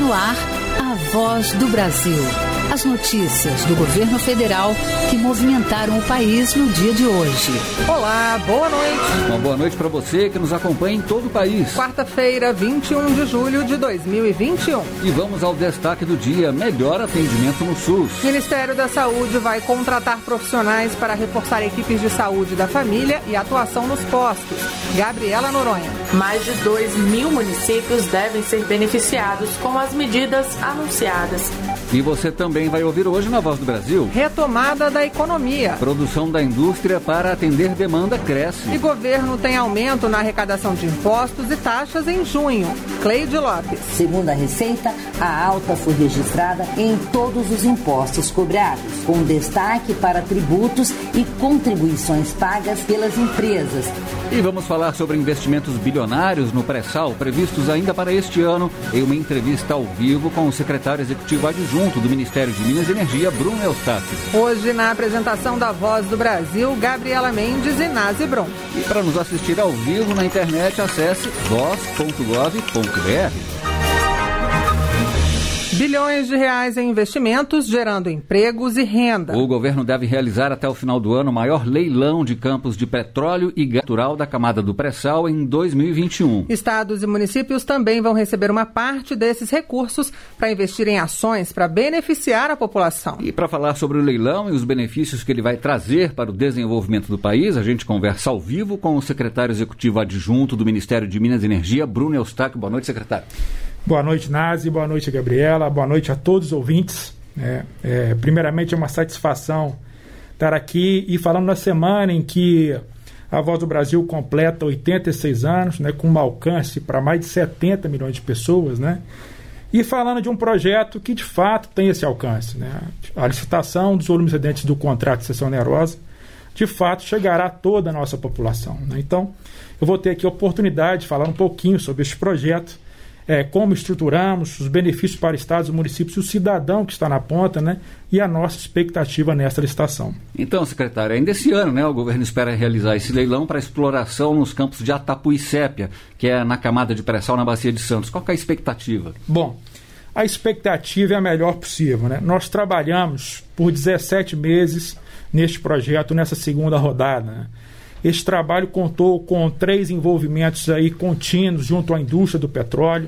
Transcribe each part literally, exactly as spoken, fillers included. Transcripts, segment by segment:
No ar, a Voz do Brasil. As notícias do governo federal que movimentaram o país no dia de hoje. Olá, boa noite. Uma boa noite para você que nos acompanha em todo o país. Quarta-feira, vinte e um de julho de dois mil e vinte e um. E vamos ao destaque do dia: melhor atendimento no SUS. O Ministério da Saúde vai contratar profissionais para reforçar equipes de saúde da família e atuação nos postos. Gabriela Noronha. Mais de dois mil municípios devem ser beneficiados com as medidas anunciadas. E você também vai ouvir hoje na Voz do Brasil: retomada da economia. Produção da indústria para atender demanda cresce. E governo tem aumento na arrecadação de impostos e taxas em junho. Cleide Lopes. Segundo a Receita, a alta foi registrada em todos os impostos cobrados, com destaque para tributos e contribuições pagas pelas empresas. E vamos falar sobre investimentos bilionários no pré-sal previstos ainda para este ano, em uma entrevista ao vivo com o secretário executivo adjunto do Ministério de Minas e Energia, Bruno Eustáquio. Hoje, na apresentação da Voz do Brasil, Gabriela Mendes e Nazi Brum. E para nos assistir ao vivo na internet, acesse voz ponto gov ponto br. Bilhões de reais em investimentos, gerando empregos e renda. O governo deve realizar até o final do ano o maior leilão de campos de petróleo e gás natural da camada do pré-sal em dois mil e vinte e um. Estados e municípios também vão receber uma parte desses recursos para investir em ações para beneficiar a população. E para falar sobre o leilão e os benefícios que ele vai trazer para o desenvolvimento do país, a gente conversa ao vivo com o secretário executivo adjunto do Ministério de Minas e Energia, Bruno Eustáquio. Boa noite, secretário. Boa noite, Nazi, boa noite, Gabriela, boa noite a todos os ouvintes. É, é, primeiramente, é uma satisfação estar aqui e falando na semana em que a Voz do Brasil completa oitenta e seis anos, né, com um alcance para mais de setenta milhões de pessoas, né, e falando de um projeto que de fato tem esse alcance. Né, a licitação dos volumes excedentes do contrato de cessão onerosa de fato chegará a toda a nossa população. Né. Então, eu vou ter aqui a oportunidade de falar um pouquinho sobre este projeto. É, como estruturamos, os benefícios para estados e municípios, o cidadão que está na ponta, né, e a nossa expectativa nesta licitação. Então, secretário, ainda esse ano, né, o governo espera realizar esse leilão para exploração nos campos de Atapu e Sépia, que é na camada de pré-sal na Bacia de Santos. Qual que é a expectativa? Bom, a expectativa é a melhor possível. Né? Nós trabalhamos por dezessete meses neste projeto, nessa segunda rodada. Né? Este trabalho contou com três envolvimentos aí contínuos junto à indústria do petróleo,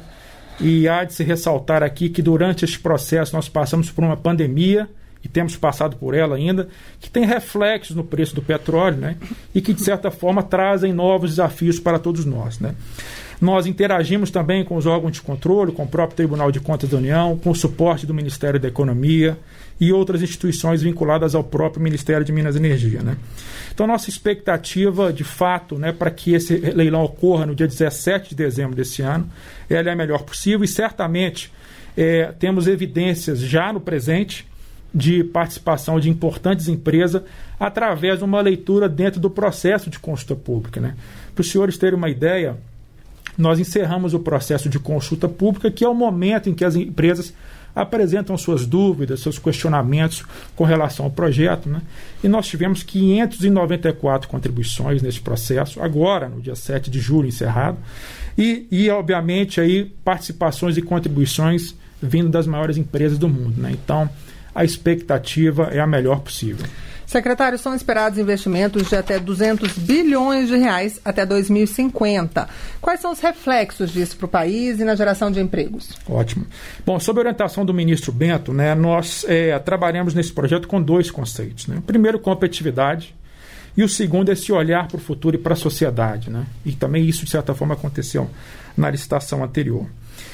e há de se ressaltar aqui que durante este processo nós passamos por uma pandemia, e temos passado por ela ainda, que tem reflexos no preço do petróleo, né, e que de certa forma trazem novos desafios para todos nós. Né. Nós interagimos também com os órgãos de controle, com o próprio Tribunal de Contas da União, com o suporte do Ministério da Economia e outras instituições vinculadas ao próprio Ministério de Minas e Energia. Né. Então, nossa expectativa, de fato, né, para que esse leilão ocorra no dia dezessete de dezembro desse ano, ela é a melhor possível e certamente é, temos evidências já no presente de participação de importantes empresas através de uma leitura dentro do processo de consulta pública. Né. Para os senhores terem uma ideia, nós encerramos o processo de consulta pública, que é o momento em que as empresas apresentam suas dúvidas, seus questionamentos com relação ao projeto, né? E nós tivemos quinhentas e noventa e quatro contribuições nesse processo, agora, no dia sete de julho, encerrado, e, e obviamente, aí, participações e contribuições vindo das maiores empresas do mundo. Né? Então, a expectativa é a melhor possível. Secretário, são esperados investimentos de até duzentos bilhões de reais até dois mil e cinquenta. Quais são os reflexos disso para o país e na geração de empregos? Ótimo. Bom, sob a orientação do ministro Bento, né, nós é, trabalhamos nesse projeto com dois conceitos. Né? O primeiro, competitividade, e o segundo, esse olhar para o futuro e para a sociedade. Né? E também isso, de certa forma, aconteceu na licitação anterior.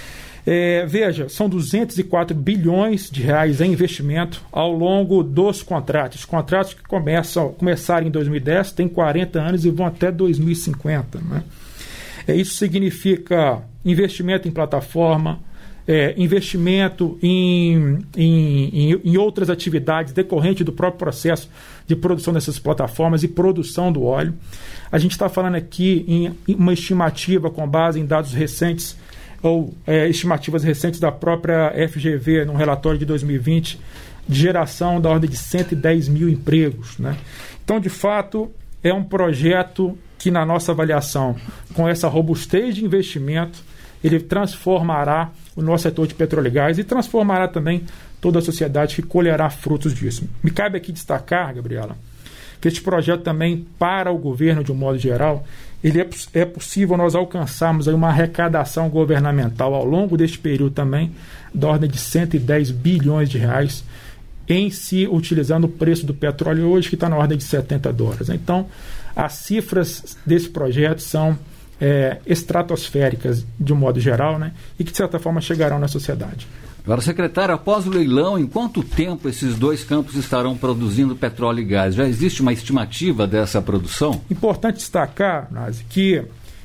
É, veja, são duzentos e quatro bilhões de reais em investimento ao longo dos contratos. Contratos que começam, começaram em dois mil e dez, têm quarenta anos e vão até dois mil e cinquenta. Né? É, isso significa investimento em plataforma, é, investimento em, em, em, em outras atividades decorrentes do próprio processo de produção dessas plataformas e produção do óleo. A gente está falando aqui em uma estimativa com base em dados recentes ou é, estimativas recentes da própria F G V, num relatório de dois mil e vinte, de geração da ordem de cento e dez mil empregos. Né? Então, de fato, é um projeto que, na nossa avaliação, com essa robustez de investimento, ele transformará o nosso setor de petróleo e gás e transformará também toda a sociedade que colherá frutos disso. Me cabe aqui destacar, Gabriela, que este projeto também, para o governo de um modo geral, ele é, é possível nós alcançarmos aí uma arrecadação governamental ao longo deste período também, da ordem de cento e dez bilhões de reais, em si utilizando o preço do petróleo hoje, que está na ordem de setenta dólares. Então, as cifras desse projeto são é, estratosféricas, de um modo geral, né, e que, de certa forma, chegarão na sociedade. Agora, secretário, após o leilão, em quanto tempo esses dois campos estarão produzindo petróleo e gás? Já existe uma estimativa dessa produção? Importante destacar, Nazi, que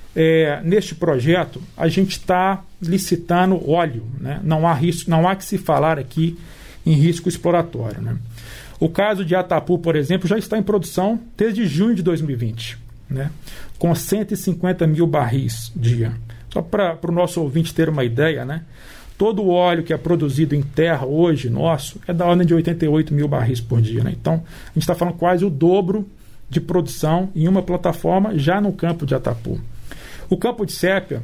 é, neste projeto a gente está licitando óleo, né? Não há risco, não há que se falar aqui em risco exploratório, né? O caso de Atapu, por exemplo, já está em produção desde junho de dois mil e vinte, né? Com cento e cinquenta mil barris dia. Só para o nosso ouvinte ter uma ideia, né? Todo o óleo que é produzido em terra hoje, nosso, é da ordem de oitenta e oito mil barris por dia, né? Então, a gente está falando quase o dobro de produção em uma plataforma já no campo de Atapu. O campo de Sépia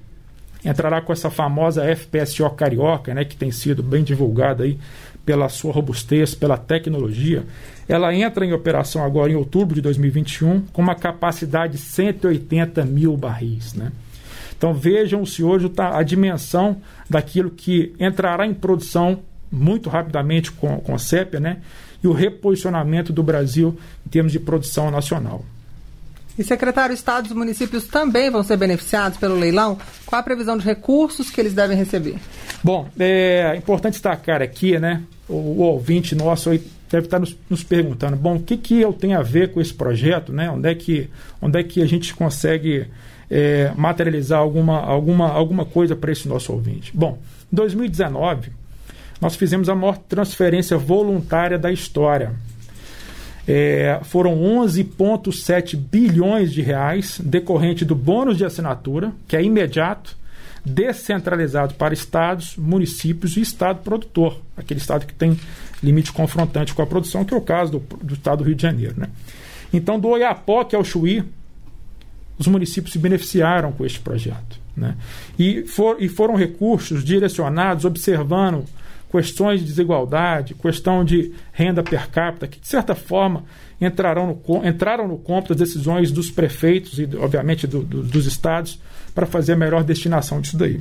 entrará com essa famosa F P S O Carioca, né, que tem sido bem divulgada aí pela sua robustez, pela tecnologia. Ela entra em operação agora em outubro de dois mil e vinte e um com uma capacidade de cento e oitenta mil barris, né? Então vejam o senhor a dimensão daquilo que entrará em produção muito rapidamente com, com a Sépia, né? E o reposicionamento do Brasil em termos de produção nacional. E, secretário, estados e municípios também vão ser beneficiados pelo leilão? Qual a previsão de recursos que eles devem receber? Bom, é importante destacar aqui, né? O, o ouvinte nosso aí deve estar nos, nos perguntando, bom, o que, que eu tenho a ver com esse projeto, né? Onde é que, onde é que a gente consegue é, materializar alguma, alguma, alguma coisa para esse nosso ouvinte? Bom, em dois mil e dezenove, nós fizemos a maior transferência voluntária da história. É, foram onze vírgula sete bilhões de reais decorrente do bônus de assinatura, que é imediato, descentralizado para estados, municípios e estado produtor, aquele estado que tem limite confrontante com a produção, que é o caso do, do estado do Rio de Janeiro, né? Então, do Oiapoque ao Chuí, os municípios se beneficiaram com este projeto, né? E, for, e foram recursos direcionados observando questões de desigualdade, questão de renda per capita, que de certa forma entrarão no, entraram no cômputo das decisões dos prefeitos e, obviamente, do, do, dos estados para fazer a melhor destinação disso daí.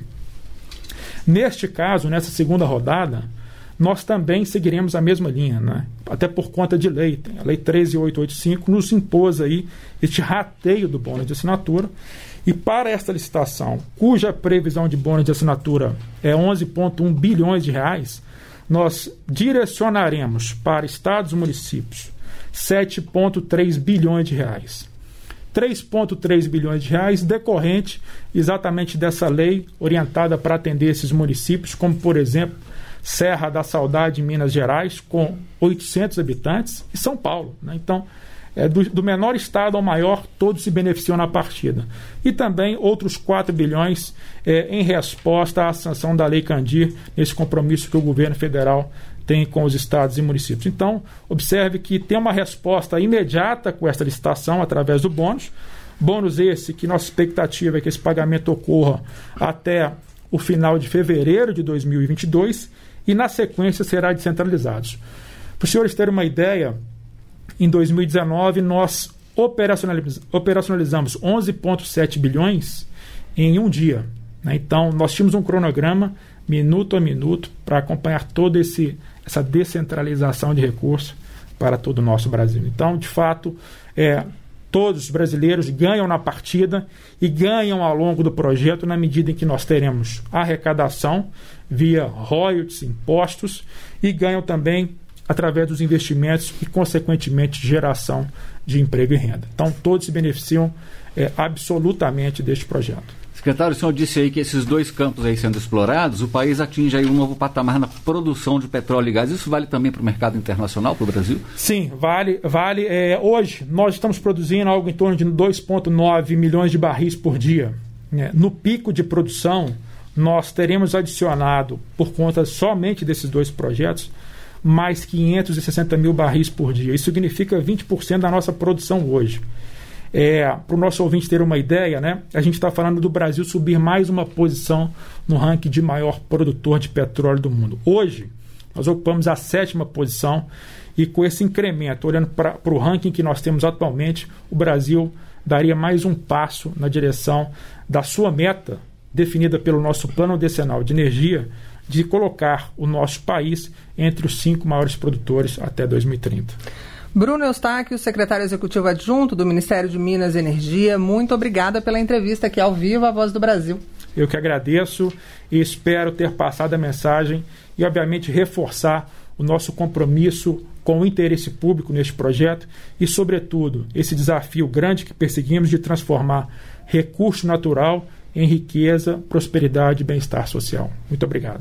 Neste caso, nessa segunda rodada, nós também seguiremos a mesma linha, né? Até por conta de lei. A Lei treze mil oitocentos e oitenta e cinco nos impôs aí este rateio do bônus de assinatura. E para esta licitação, cuja previsão de bônus de assinatura é onze vírgula um bilhões de reais, nós direcionaremos para estados e municípios sete vírgula três bilhões de reais. três vírgula três bilhões de reais decorrente exatamente dessa lei orientada para atender esses municípios, como, por exemplo, Serra da Saudade, em Minas Gerais, com oitocentos habitantes, e São Paulo, né? Então, é, do, do menor estado ao maior, todos se beneficiam na partida. E também outros quatro bilhões é, em resposta à sanção da Lei Candir, nesse compromisso que o governo federal tem com os estados e municípios. Então, observe que tem uma resposta imediata com esta licitação através do bônus. Bônus esse que nossa expectativa é que esse pagamento ocorra até o final de fevereiro de dois mil e vinte e dois e, na sequência, será descentralizado. Para os senhores terem uma ideia, em dois mil e dezenove, nós operacionaliz- operacionalizamos onze vírgula sete bilhões em um dia, né? Então, nós tínhamos um cronograma, minuto a minuto, para acompanhar toda esse, essa descentralização de recursos para todo o nosso Brasil. Então, de fato, é, todos os brasileiros ganham na partida e ganham ao longo do projeto na medida em que nós teremos arrecadação via royalties, impostos, e ganham também através dos investimentos e, consequentemente, geração de emprego e renda. Então, todos se beneficiam é, absolutamente deste projeto. Secretário, o senhor disse aí que esses dois campos aí sendo explorados, o país atinge aí um novo patamar na produção de petróleo e gás. Isso vale também para o mercado internacional, para o Brasil? Sim, vale. vale é, hoje, nós estamos produzindo algo em torno de dois vírgula nove milhões de barris por dia. Né? No pico de produção, nós teremos adicionado, por conta somente desses dois projetos, mais quinhentos e sessenta mil barris por dia. Isso significa vinte por cento da nossa produção hoje. É, para o nosso ouvinte ter uma ideia, né, a gente está falando do Brasil subir mais uma posição no ranking de maior produtor de petróleo do mundo. Hoje, nós ocupamos a sétima posição e com esse incremento, olhando para o ranking que nós temos atualmente, o Brasil daria mais um passo na direção da sua meta, definida pelo nosso Plano Decenal de Energia, de colocar o nosso país entre os cinco maiores produtores até dois mil e trinta. Bruno Eustáquio, secretário executivo adjunto do Ministério de Minas e Energia, muito obrigada pela entrevista aqui ao vivo à Voz do Brasil. Eu que agradeço e espero ter passado a mensagem e, obviamente, reforçar o nosso compromisso com o interesse público neste projeto e, sobretudo, esse desafio grande que perseguimos de transformar recurso natural em riqueza, prosperidade e bem-estar social. Muito obrigado.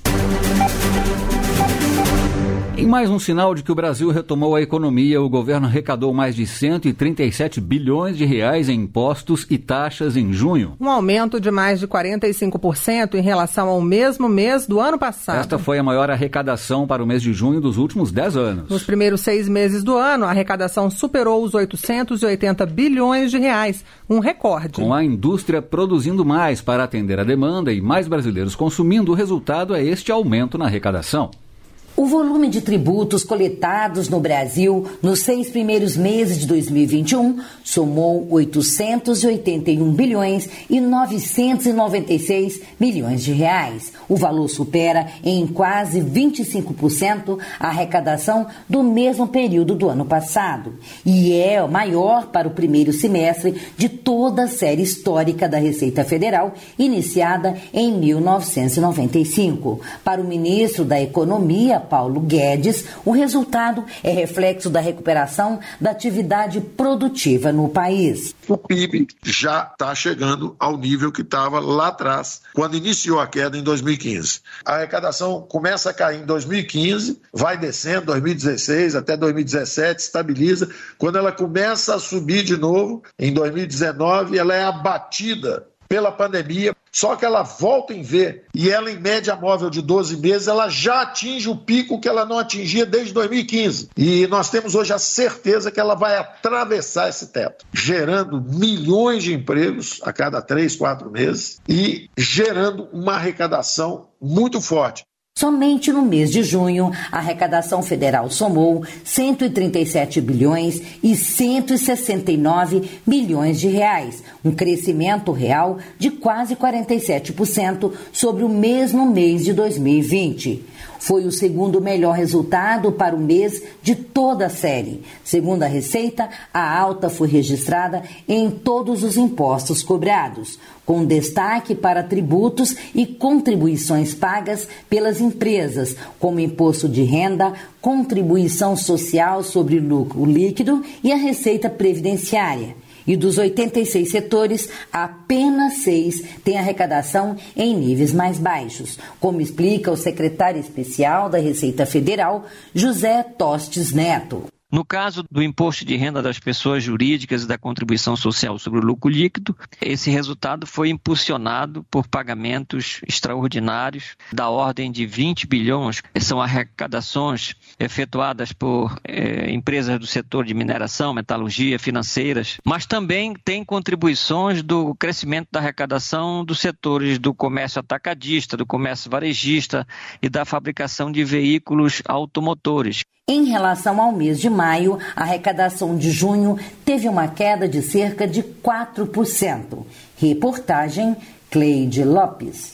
Em mais um sinal de que o Brasil retomou a economia, o governo arrecadou mais de cento e trinta e sete bilhões de reais em impostos e taxas em junho. Um aumento de mais de quarenta e cinco por cento em relação ao mesmo mês do ano passado. Esta foi a maior arrecadação para o mês de junho dos últimos dez anos. Nos primeiros seis meses do ano, a arrecadação superou os oitocentos e oitenta bilhões de reais, um recorde. Com a indústria produzindo mais para atender a demanda e mais brasileiros consumindo, o resultado é este aumento na arrecadação. O volume de tributos coletados no Brasil nos seis primeiros meses de dois mil e vinte e um somou oitocentos e oitenta e um bilhões e novecentos e noventa e seis milhões de reais. O valor supera em quase vinte e cinco por cento a arrecadação do mesmo período do ano passado e é o maior para o primeiro semestre de toda a série histórica da Receita Federal, iniciada em mil novecentos e noventa e cinco. Para o ministro da Economia, Paulo Guedes, o resultado é reflexo da recuperação da atividade produtiva no país. O P I B já está chegando ao nível que estava lá atrás, quando iniciou a queda em dois mil e quinze. A arrecadação começa a cair em dois mil e quinze, vai descendo, dois mil e dezesseis até dois mil e dezessete, estabiliza. Quando ela começa a subir de novo, em dois mil e dezenove, ela é abatida pela pandemia, só que ela volta em V e ela, em média móvel de doze meses, ela já atinge o pico que ela não atingia desde dois mil e quinze. E nós temos hoje a certeza que ela vai atravessar esse teto, gerando milhões de empregos a cada três, quatro meses e gerando uma arrecadação muito forte. Somente no mês de junho, a arrecadação federal somou cento e trinta e sete bilhões e cento e sessenta e nove milhões de reais, um crescimento real de quase quarenta e sete por cento sobre o mesmo mês de dois mil e vinte. Foi o segundo melhor resultado para o mês de toda a série. Segundo a Receita, a alta foi registrada em todos os impostos cobrados, com destaque para tributos e contribuições pagas pelas empresas, como imposto de renda, contribuição social sobre lucro líquido e a receita previdenciária. E dos oitenta e seis setores, apenas seis têm arrecadação em níveis mais baixos, como explica o secretário especial da Receita Federal, José Tostes Neto. No caso do imposto de renda das pessoas jurídicas e da contribuição social sobre o lucro líquido, esse resultado foi impulsionado por pagamentos extraordinários da ordem de vinte bilhões. São arrecadações efetuadas por eh, empresas do setor de mineração, metalurgia, financeiras, mas também tem contribuições do crescimento da arrecadação dos setores do comércio atacadista, do comércio varejista e da fabricação de veículos automotores. Em relação ao mês de maio, a arrecadação de junho teve uma queda de cerca de quatro por cento. Reportagem Cleide Lopes.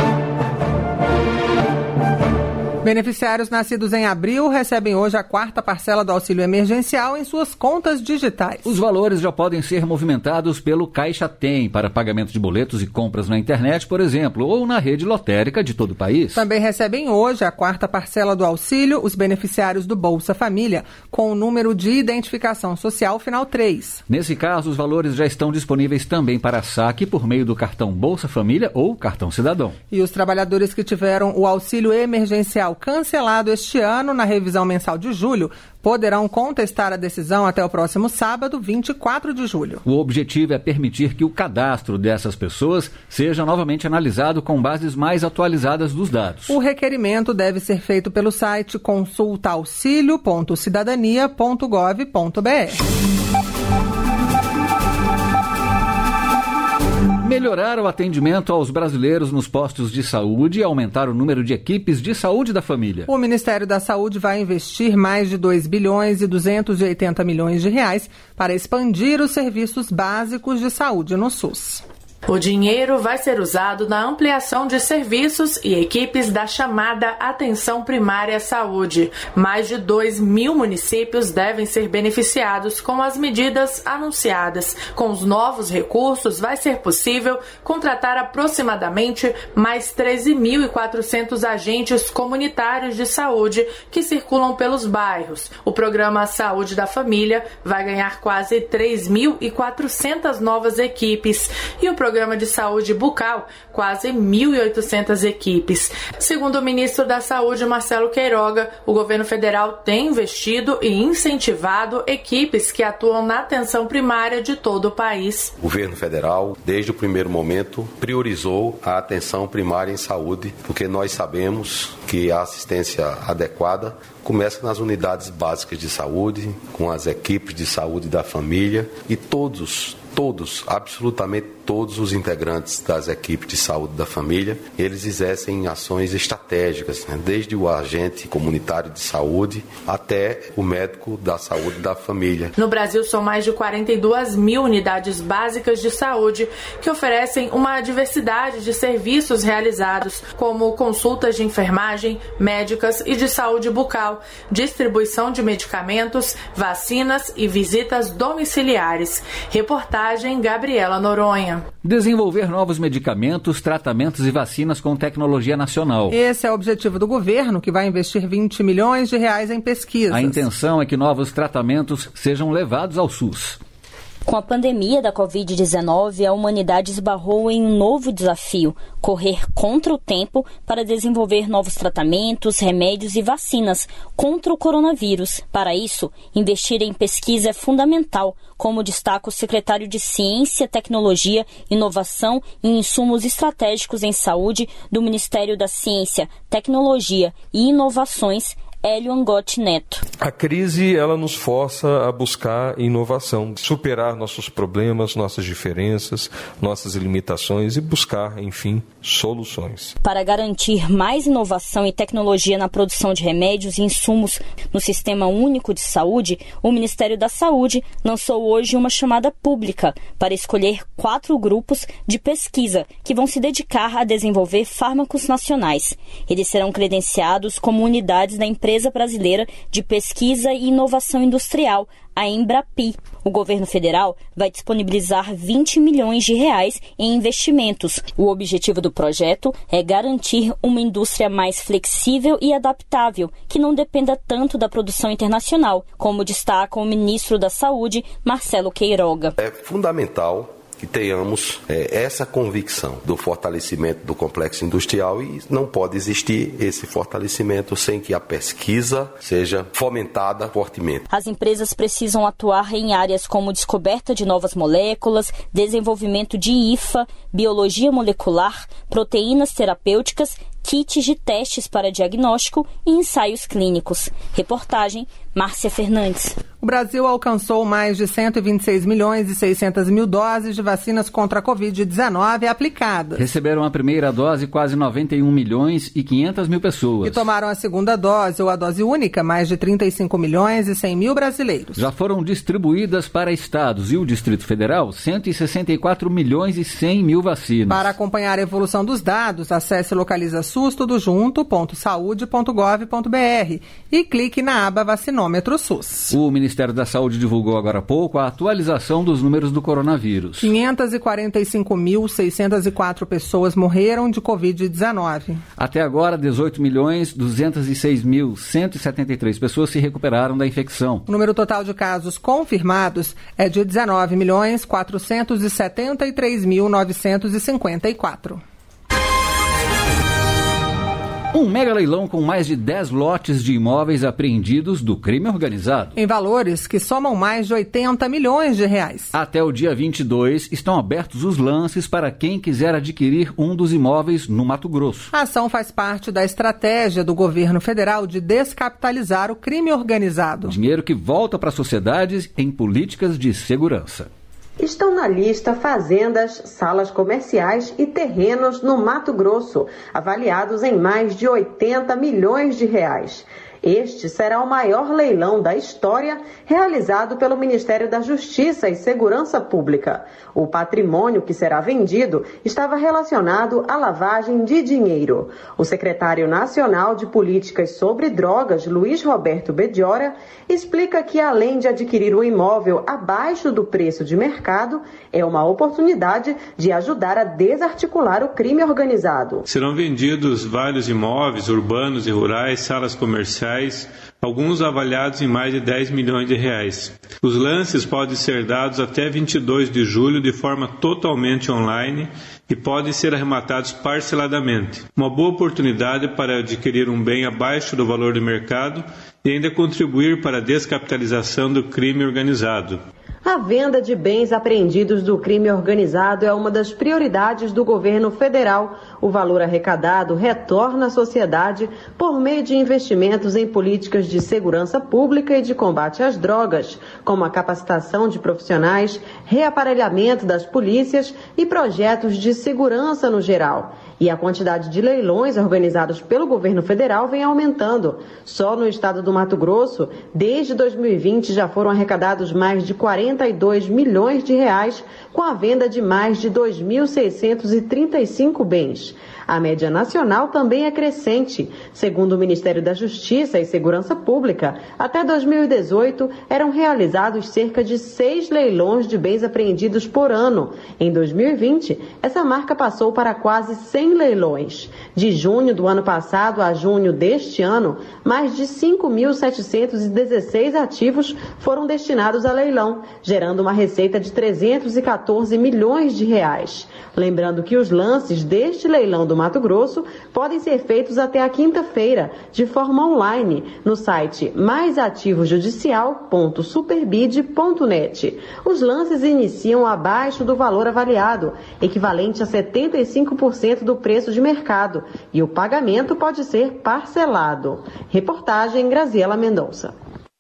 Beneficiários nascidos em abril recebem hoje a quarta parcela do auxílio emergencial em suas contas digitais. Os valores já podem ser movimentados pelo Caixa Tem para pagamento de boletos e compras na internet, por exemplo, ou na rede lotérica de todo o país. Também recebem hoje a quarta parcela do auxílio os beneficiários do Bolsa Família, com o número de identificação social final três. Nesse caso, os valores já estão disponíveis também para saque por meio do cartão Bolsa Família ou cartão Cidadão. E os trabalhadores que tiveram o auxílio emergencial cancelado este ano na revisão mensal de julho poderão contestar a decisão até o próximo sábado, vinte e quatro de julho. O objetivo é permitir que o cadastro dessas pessoas seja novamente analisado com bases mais atualizadas dos dados. O requerimento deve ser feito pelo site consulta auxilio ponto cidadania ponto gov ponto br. melhorar o atendimento aos brasileiros nos postos de saúde e aumentar o número de equipes de saúde da família. O Ministério da Saúde vai investir mais de dois bilhões e duzentos e oitenta milhões de reais para expandir os serviços básicos de saúde no SUS. O dinheiro vai ser usado na ampliação de serviços e equipes da chamada Atenção Primária à Saúde. Mais de dois mil municípios devem ser beneficiados com as medidas anunciadas. Com os novos recursos, vai ser possível contratar aproximadamente mais treze mil e quatrocentos agentes comunitários de saúde que circulam pelos bairros. O programa Saúde da Família vai ganhar quase três mil e quatrocentas novas equipes e o programa Programa de Saúde Bucal, quase mil e oitocentas equipes. Segundo o ministro da Saúde, Marcelo Queiroga, o governo federal tem investido e incentivado equipes que atuam na atenção primária de todo o país. O governo federal, desde o primeiro momento, priorizou a atenção primária em saúde, porque nós sabemos que a assistência adequada começa nas unidades básicas de saúde, com as equipes de saúde da família e todos, todos, absolutamente todos os integrantes das equipes de saúde da família, eles exercem ações estratégicas, né? Desde o agente comunitário de saúde até o médico da saúde da família. No Brasil, são mais de quarenta e duas mil unidades básicas de saúde que oferecem uma diversidade de serviços realizados, como consultas de enfermagem, médicas e de saúde bucal, distribuição de medicamentos, vacinas e visitas domiciliares. Reportagem Gabriela Noronha. Desenvolver novos medicamentos, tratamentos e vacinas com tecnologia nacional. Esse é o objetivo do governo, que vai investir vinte milhões de reais em pesquisas. A intenção é que novos tratamentos sejam levados ao SUS. Com a pandemia da covid dezenove, a humanidade esbarrou em um novo desafio: correr contra o tempo para desenvolver novos tratamentos, remédios e vacinas contra o coronavírus. Para isso, investir em pesquisa é fundamental, como destaca o secretário de Ciência, Tecnologia, Inovação e Insumos Estratégicos em Saúde do Ministério da Ciência, Tecnologia e Inovações, Hélio Angotti Neto. A crise, ela nos força a buscar inovação, superar nossos problemas, nossas diferenças, nossas limitações e buscar, enfim, soluções. Para garantir mais inovação e tecnologia na produção de remédios e insumos no Sistema Único de Saúde, o Ministério da Saúde lançou hoje uma chamada pública para escolher quatro grupos de pesquisa que vão se dedicar a desenvolver fármacos nacionais. Eles serão credenciados como unidades da empresa Empresa Brasileira de Pesquisa e Inovação Industrial, a Embrapi. O governo federal vai disponibilizar vinte milhões de reais em investimentos. O objetivo do projeto é garantir uma indústria mais flexível e adaptável, que não dependa tanto da produção internacional, como destaca o ministro da Saúde, Marcelo Queiroga. É fundamental que tenhamos é, essa convicção do fortalecimento do complexo industrial e não pode existir esse fortalecimento sem que a pesquisa seja fomentada fortemente. As empresas precisam atuar em áreas como descoberta de novas moléculas, desenvolvimento de I F A, biologia molecular, proteínas terapêuticas, kits de testes para diagnóstico e ensaios clínicos. Reportagem Márcia Fernandes. O Brasil alcançou mais de cento e vinte e seis milhões e seiscentas mil doses de vacinas contra a covid dezenove aplicadas. Receberam a primeira dose quase noventa e um milhões e quinhentas mil pessoas. E tomaram a segunda dose ou a dose única mais de trinta e cinco milhões e cem mil brasileiros. Já foram distribuídas para estados e o Distrito Federal cento e sessenta e quatro milhões e cem mil vacinas. Para acompanhar a evolução dos dados, acesse localiza sus tudo junto ponto saúde ponto gov ponto br e clique na aba Vacinômetro SUS. O Ministério da Saúde divulgou agora há pouco a atualização dos números do coronavírus. quinhentas e quarenta e cinco mil, seiscentas e quatro pessoas morreram de covid dezenove. Até agora, dezoito milhões, duzentos e seis mil, cento e setenta e três pessoas se recuperaram da infecção. O número total de casos confirmados é de dezenove milhões, quatrocentos e setenta e três mil, novecentos e cinquenta e quatro. Um mega leilão com mais de dez lotes de imóveis apreendidos do crime organizado. Em valores que somam mais de oitenta milhões de reais. Até o dia vinte e dois estão abertos os lances para quem quiser adquirir um dos imóveis no Mato Grosso. A ação faz parte da estratégia do governo federal de descapitalizar o crime organizado. Dinheiro que volta para a sociedade em políticas de segurança. Estão na lista fazendas, salas comerciais e terrenos no Mato Grosso, avaliados em mais de oitenta milhões de reais. Este será o maior leilão da história realizado pelo Ministério da Justiça e Segurança Pública. O patrimônio que será vendido estava relacionado à lavagem de dinheiro. O secretário nacional de Políticas sobre Drogas, Luiz Roberto Bediora, explica que além de adquirir o imóvel abaixo do preço de mercado, é uma oportunidade de ajudar a desarticular o crime organizado. Serão vendidos vários imóveis urbanos e rurais, salas comerciais, alguns avaliados em mais de dez milhões de reais. Os lances podem ser dados até vinte e dois de julho de forma totalmente online e podem ser arrematados parceladamente. Uma boa oportunidade para adquirir um bem abaixo do valor do mercado e ainda contribuir para a descapitalização do crime organizado. A venda de bens apreendidos do crime organizado é uma das prioridades do governo federal. O valor arrecadado retorna à sociedade por meio de investimentos em políticas de segurança pública e de combate às drogas, como a capacitação de profissionais, reaparelhamento das polícias e projetos de segurança no geral. E a quantidade de leilões organizados pelo governo federal vem aumentando. Só no estado do Mato Grosso, desde dois mil e vinte, já foram arrecadados mais de quarenta e dois milhões de reais com a venda de mais de dois mil seiscentos e trinta e cinco bens. A média nacional também é crescente. Segundo o Ministério da Justiça e Segurança Pública, até dois mil e dezoito eram realizados cerca de seis leilões de bens apreendidos por ano. Em dois mil e vinte, essa marca passou para quase cem leilões. De junho do ano passado a junho deste ano, mais de cinco mil setecentos e dezesseis ativos foram destinados a leilão, gerando uma receita de trezentos e quatorze milhões de reais. Lembrando que os lances deste leilão do Mato Grosso podem ser feitos até a quinta-feira, de forma online, no site mais ativo judicial ponto superbid ponto net. Os lances iniciam abaixo do valor avaliado, equivalente a setenta e cinco por cento do preço de mercado, e o pagamento pode ser parcelado. Reportagem Graziela Mendonça.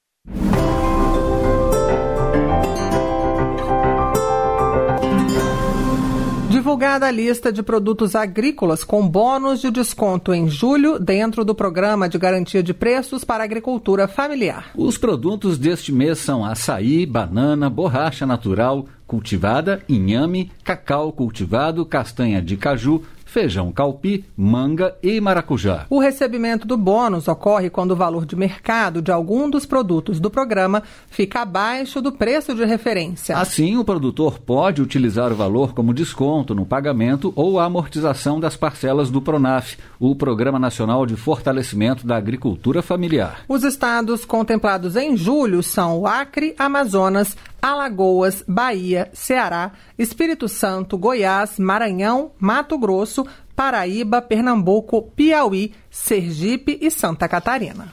Divulgada a lista de produtos agrícolas com bônus de desconto em julho dentro do Programa de Garantia de Preços para a Agricultura Familiar. Os produtos deste mês são açaí, banana, borracha natural cultivada, inhame, cacau cultivado, castanha de caju, feijão calpi, manga e maracujá. O recebimento do bônus ocorre quando o valor de mercado de algum dos produtos do programa fica abaixo do preço de referência. Assim, o produtor pode utilizar o valor como desconto no pagamento ou amortização das parcelas do PRONAF, o Programa Nacional de Fortalecimento da Agricultura Familiar. Os estados contemplados em julho são o Acre, Amazonas, Alagoas, Bahia, Ceará, Espírito Santo, Goiás, Maranhão, Mato Grosso, Paraíba, Pernambuco, Piauí, Sergipe e Santa Catarina.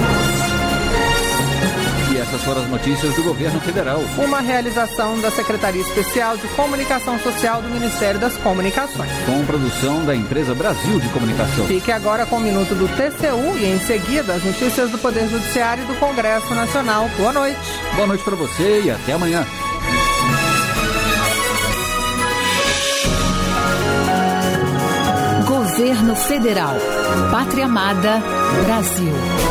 E essas foram as notícias do Governo Federal. Uma realização da Secretaria Especial de Comunicação Social do Ministério das Comunicações. Com produção da Empresa Brasil de Comunicação. Fique agora com o Minuto do T C U e em seguida as notícias do Poder Judiciário e do Congresso Nacional. Boa noite. Boa noite para você e até amanhã. Governo Federal. Pátria Amada, Brasil.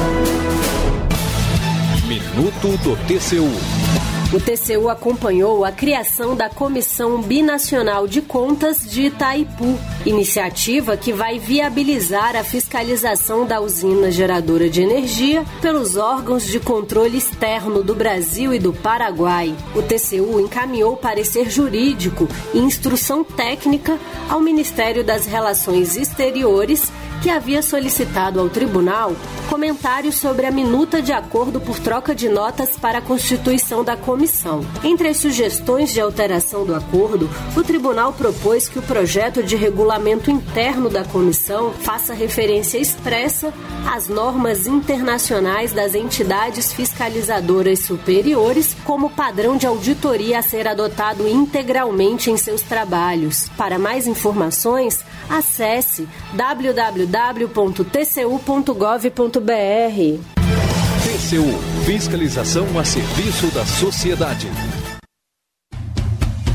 Minuto do T C U. O T C U acompanhou a criação da Comissão Binacional de Contas de Itaipu, iniciativa que vai viabilizar a fiscalização da usina geradora de energia pelos órgãos de controle externo do Brasil e do Paraguai. O T C U encaminhou parecer jurídico e instrução técnica ao Ministério das Relações Exteriores, que havia solicitado ao tribunal comentários sobre a minuta de acordo por troca de notas para a constituição da comissão. Entre as sugestões de alteração do acordo, o tribunal propôs que o projeto de regulamento interno da comissão faça referência expressa às normas internacionais das entidades fiscalizadoras superiores como padrão de auditoria a ser adotado integralmente em seus trabalhos. Para mais informações, acesse w w w ponto t c u ponto gov ponto b r. T C U, fiscalização a serviço da sociedade.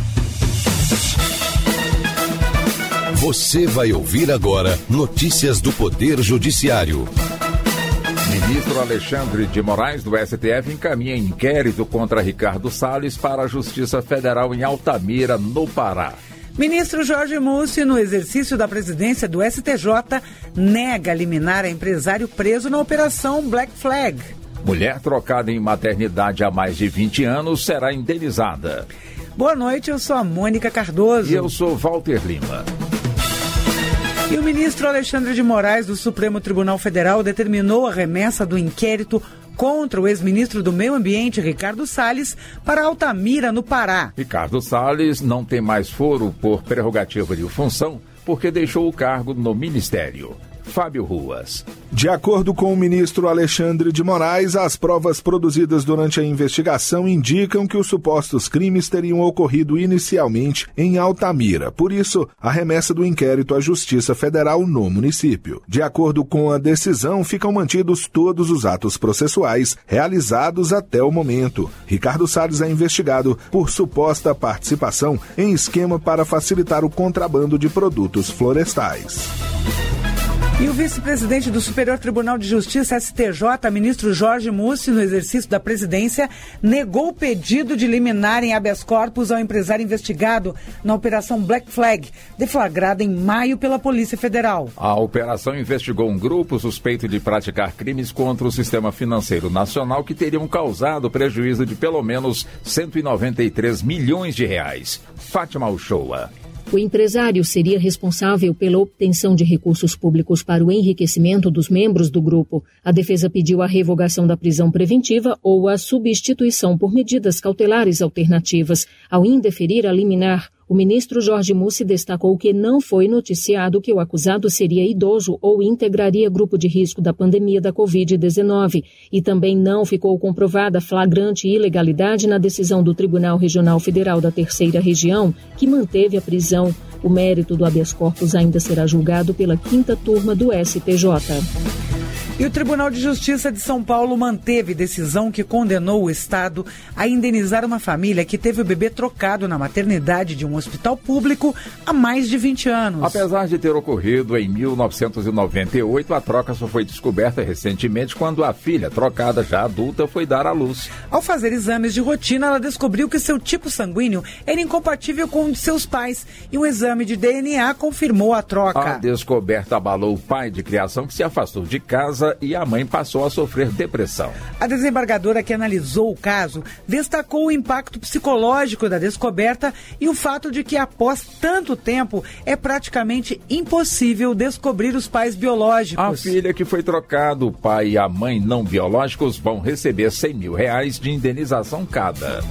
Você vai ouvir agora notícias do Poder Judiciário. Ministro Alexandre de Moraes, do S T F, encaminha inquérito contra Ricardo Salles para a Justiça Federal em Altamira, no Pará. Ministro Jorge Mussi, no exercício da presidência do S T J, nega liminar a empresário preso na Operação Black Flag. Mulher trocada em maternidade há mais de vinte anos será indenizada. Boa noite, eu sou a Mônica Cardoso. E eu sou Walter Lima. E o ministro Alexandre de Moraes, do Supremo Tribunal Federal, determinou a remessa do inquérito contra o ex-ministro do Meio Ambiente, Ricardo Salles, para Altamira, no Pará. Ricardo Salles não tem mais foro por prerrogativa de função, porque deixou o cargo no Ministério. Fábio Ruas. De acordo com o ministro Alexandre de Moraes, as provas produzidas durante a investigação indicam que os supostos crimes teriam ocorrido inicialmente em Altamira. Por isso, a remessa do inquérito à Justiça Federal no município. De acordo com a decisão, ficam mantidos todos os atos processuais realizados até o momento. Ricardo Salles é investigado por suposta participação em esquema para facilitar o contrabando de produtos florestais. E o vice-presidente do Superior Tribunal de Justiça, S T J, ministro Jorge Mussi, no exercício da presidência, negou o pedido de liminar em habeas corpus ao empresário investigado na Operação Black Flag, deflagrada em maio pela Polícia Federal. A operação investigou um grupo suspeito de praticar crimes contra o sistema financeiro nacional que teriam causado prejuízo de pelo menos cento e noventa e três milhões de reais. Fátima Uchoa. O empresário seria responsável pela obtenção de recursos públicos para o enriquecimento dos membros do grupo. A defesa pediu a revogação da prisão preventiva ou a substituição por medidas cautelares alternativas. Ao indeferir a liminar, o ministro Jorge Mussi destacou que não foi noticiado que o acusado seria idoso ou integraria grupo de risco da pandemia da covid dezenove e também não ficou comprovada flagrante ilegalidade na decisão do Tribunal Regional Federal da Terceira Região, que manteve a prisão. O mérito do habeas corpus ainda será julgado pela quinta turma do S T J. E o Tribunal de Justiça de São Paulo manteve decisão que condenou o Estado a indenizar uma família que teve o bebê trocado na maternidade de um hospital público há mais de vinte anos. Apesar de ter ocorrido em mil novecentos e noventa e oito, a troca só foi descoberta recentemente quando a filha, trocada já adulta, foi dar à luz. Ao fazer exames de rotina, ela descobriu que seu tipo sanguíneo era incompatível com o de seus pais e um exame de D N A confirmou a troca. A descoberta abalou o pai de criação, que se afastou de casa, e a mãe passou a sofrer depressão. A desembargadora que analisou o caso destacou o impacto psicológico da descoberta e o fato de que após tanto tempo é praticamente impossível descobrir os pais biológicos. A filha que foi trocada, o pai e a mãe não biológicos vão receber cem mil reais de indenização cada.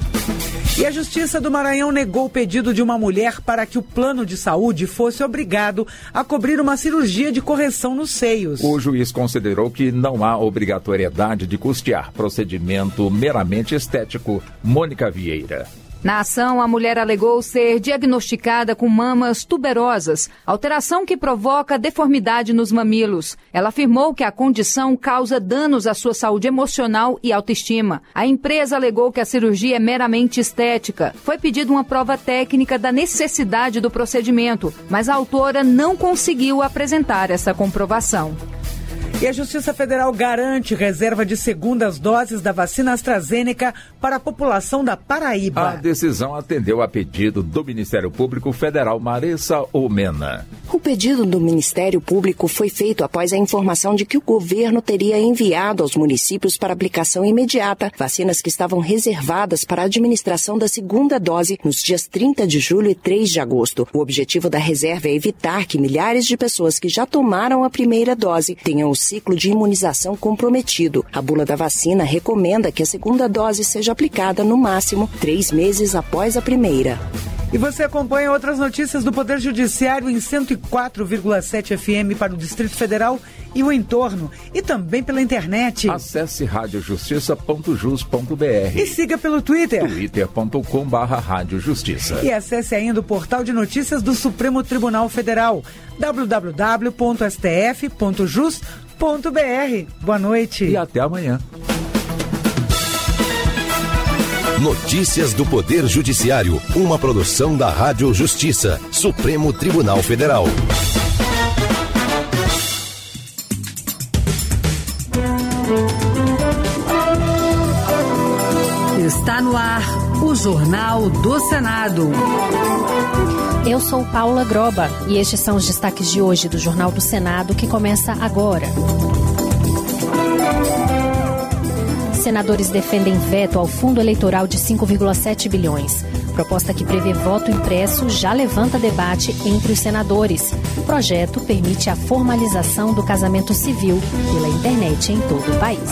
E a Justiça do Maranhão negou o pedido de uma mulher para que o plano de saúde fosse obrigado a cobrir uma cirurgia de correção nos seios. O juiz considerou que não há obrigatoriedade de custear procedimento meramente estético. Mônica Vieira. Na ação, a mulher alegou ser diagnosticada com mamas tuberosas, alteração que provoca deformidade nos mamilos. Ela afirmou que a condição causa danos à sua saúde emocional e autoestima. A empresa alegou que a cirurgia é meramente estética. Foi pedida uma prova técnica da necessidade do procedimento, mas a autora não conseguiu apresentar essa comprovação. E a Justiça Federal garante reserva de segundas doses da vacina AstraZeneca para a população da Paraíba. A decisão atendeu a pedido do Ministério Público Federal. Marissa Omena. O pedido do Ministério Público foi feito após a informação de que o governo teria enviado aos municípios para aplicação imediata vacinas que estavam reservadas para a administração da segunda dose nos dias trinta de julho e três de agosto. O objetivo da reserva é evitar que milhares de pessoas que já tomaram a primeira dose tenham o ciclo de imunização comprometido. A bula da vacina recomenda que a segunda dose seja aplicada no máximo três meses após a primeira. E você acompanha outras notícias do Poder Judiciário em cento e quatro vírgula sete F M para o Distrito Federal e o entorno, e também pela internet. Acesse rádio justiça ponto jus ponto b r e siga pelo Twitter, twitter ponto com barra rádio justiça. E acesse ainda o portal de notícias do Supremo Tribunal Federal, w w w ponto s t f ponto jus ponto b r. Boa noite. E até amanhã. Notícias do Poder Judiciário, uma produção da Rádio Justiça, Supremo Tribunal Federal. Está no ar o Jornal do Senado. Eu sou Paula Groba e estes são os destaques de hoje do Jornal do Senado, que começa agora. Senadores defendem veto ao fundo eleitoral de cinco vírgula sete bilhões. Proposta que prevê voto impresso já levanta debate entre os senadores. O projeto permite a formalização do casamento civil pela internet em todo o país.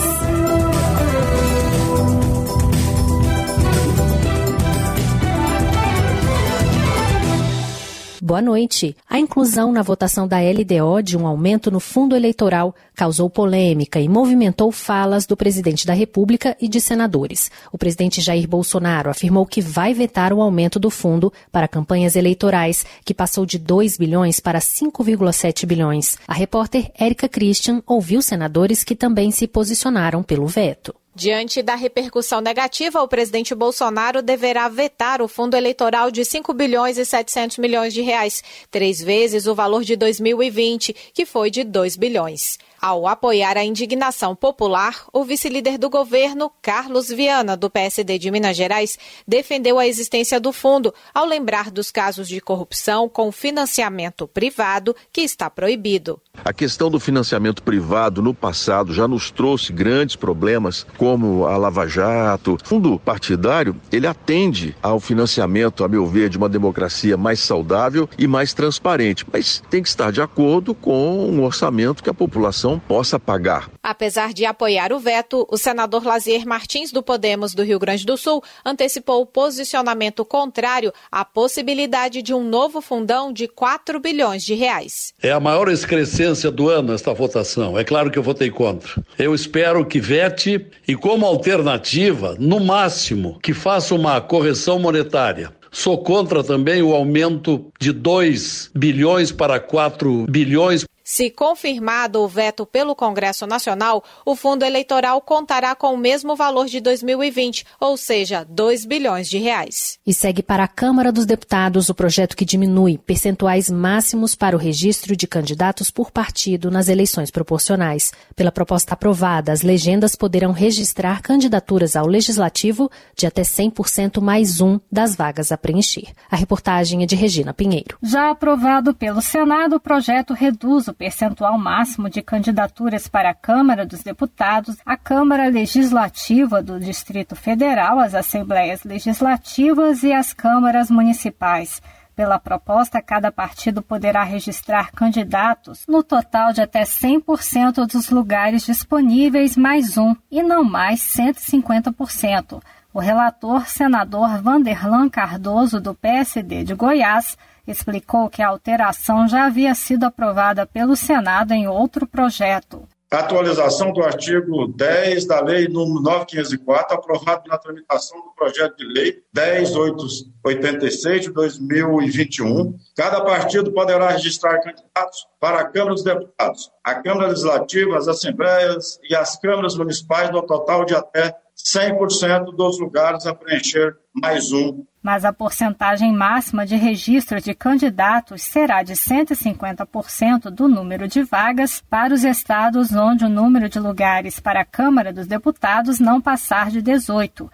Boa noite. A inclusão na votação da L D O de um aumento no fundo eleitoral causou polêmica e movimentou falas do presidente da República e de senadores. O presidente Jair Bolsonaro afirmou que vai vetar o aumento do fundo para campanhas eleitorais, que passou de dois bilhões para cinco vírgula sete bilhões. A repórter Érica Christian ouviu senadores que também se posicionaram pelo veto. Diante da repercussão negativa, o presidente Bolsonaro deverá vetar o fundo eleitoral de cinco bilhões e setecentos milhões de reais, três vezes o valor de dois mil e vinte, que foi de dois bilhões. Ao apoiar a indignação popular, o vice-líder do governo, Carlos Viana, do P S D de Minas Gerais, defendeu a existência do fundo, ao lembrar dos casos de corrupção com financiamento privado que está proibido. A questão do financiamento privado no passado já nos trouxe grandes problemas, como a Lava Jato. O fundo partidário, ele atende ao financiamento, a meu ver, de uma democracia mais saudável e mais transparente, mas tem que estar de acordo com um orçamento que a população possa pagar. Apesar de apoiar o veto, o senador Lazier Martins, do Podemos do Rio Grande do Sul, antecipou o posicionamento contrário à possibilidade de um novo fundão de quatro bilhões de reais. É a maior excrescência do ano esta votação. É claro que eu votei contra. Eu espero que vete e, como alternativa, no máximo, que faça uma correção monetária. Sou contra também o aumento de dois bilhões para quatro bilhões. Se confirmado o veto pelo Congresso Nacional, o fundo eleitoral contará com o mesmo valor de dois mil e vinte, ou seja, dois bilhões de reais. E segue para a Câmara dos Deputados o projeto que diminui percentuais máximos para o registro de candidatos por partido nas eleições proporcionais. Pela proposta aprovada, as legendas poderão registrar candidaturas ao Legislativo de até cem por cento mais um das vagas a preencher. A reportagem é de Regina Pinheiro. Já aprovado pelo Senado, o projeto reduz o percentual máximo de candidaturas para a Câmara dos Deputados, a Câmara Legislativa do Distrito Federal, as Assembleias Legislativas e as câmaras municipais. Pela proposta, cada partido poderá registrar candidatos no total de até cem por cento dos lugares disponíveis mais um, e não mais cento e cinquenta por cento. O relator, senador Vanderlan Cardoso, do P S D de Goiás, explicou que a alteração já havia sido aprovada pelo Senado em outro projeto. A atualização do artigo dez da Lei número nove mil quinhentos e quatro, aprovado na tramitação do projeto de lei dez mil oitocentos e oitenta e seis de dois mil e vinte e um. Cada partido poderá registrar candidatos para a Câmara dos Deputados, a Câmara Legislativa, as Assembleias e as Câmaras Municipais, no total de até cem por cento dos lugares a preencher mais um. Mas a porcentagem máxima de registro de candidatos será de cento e cinquenta por cento do número de vagas para os estados onde o número de lugares para a Câmara dos Deputados não passar de dezoito.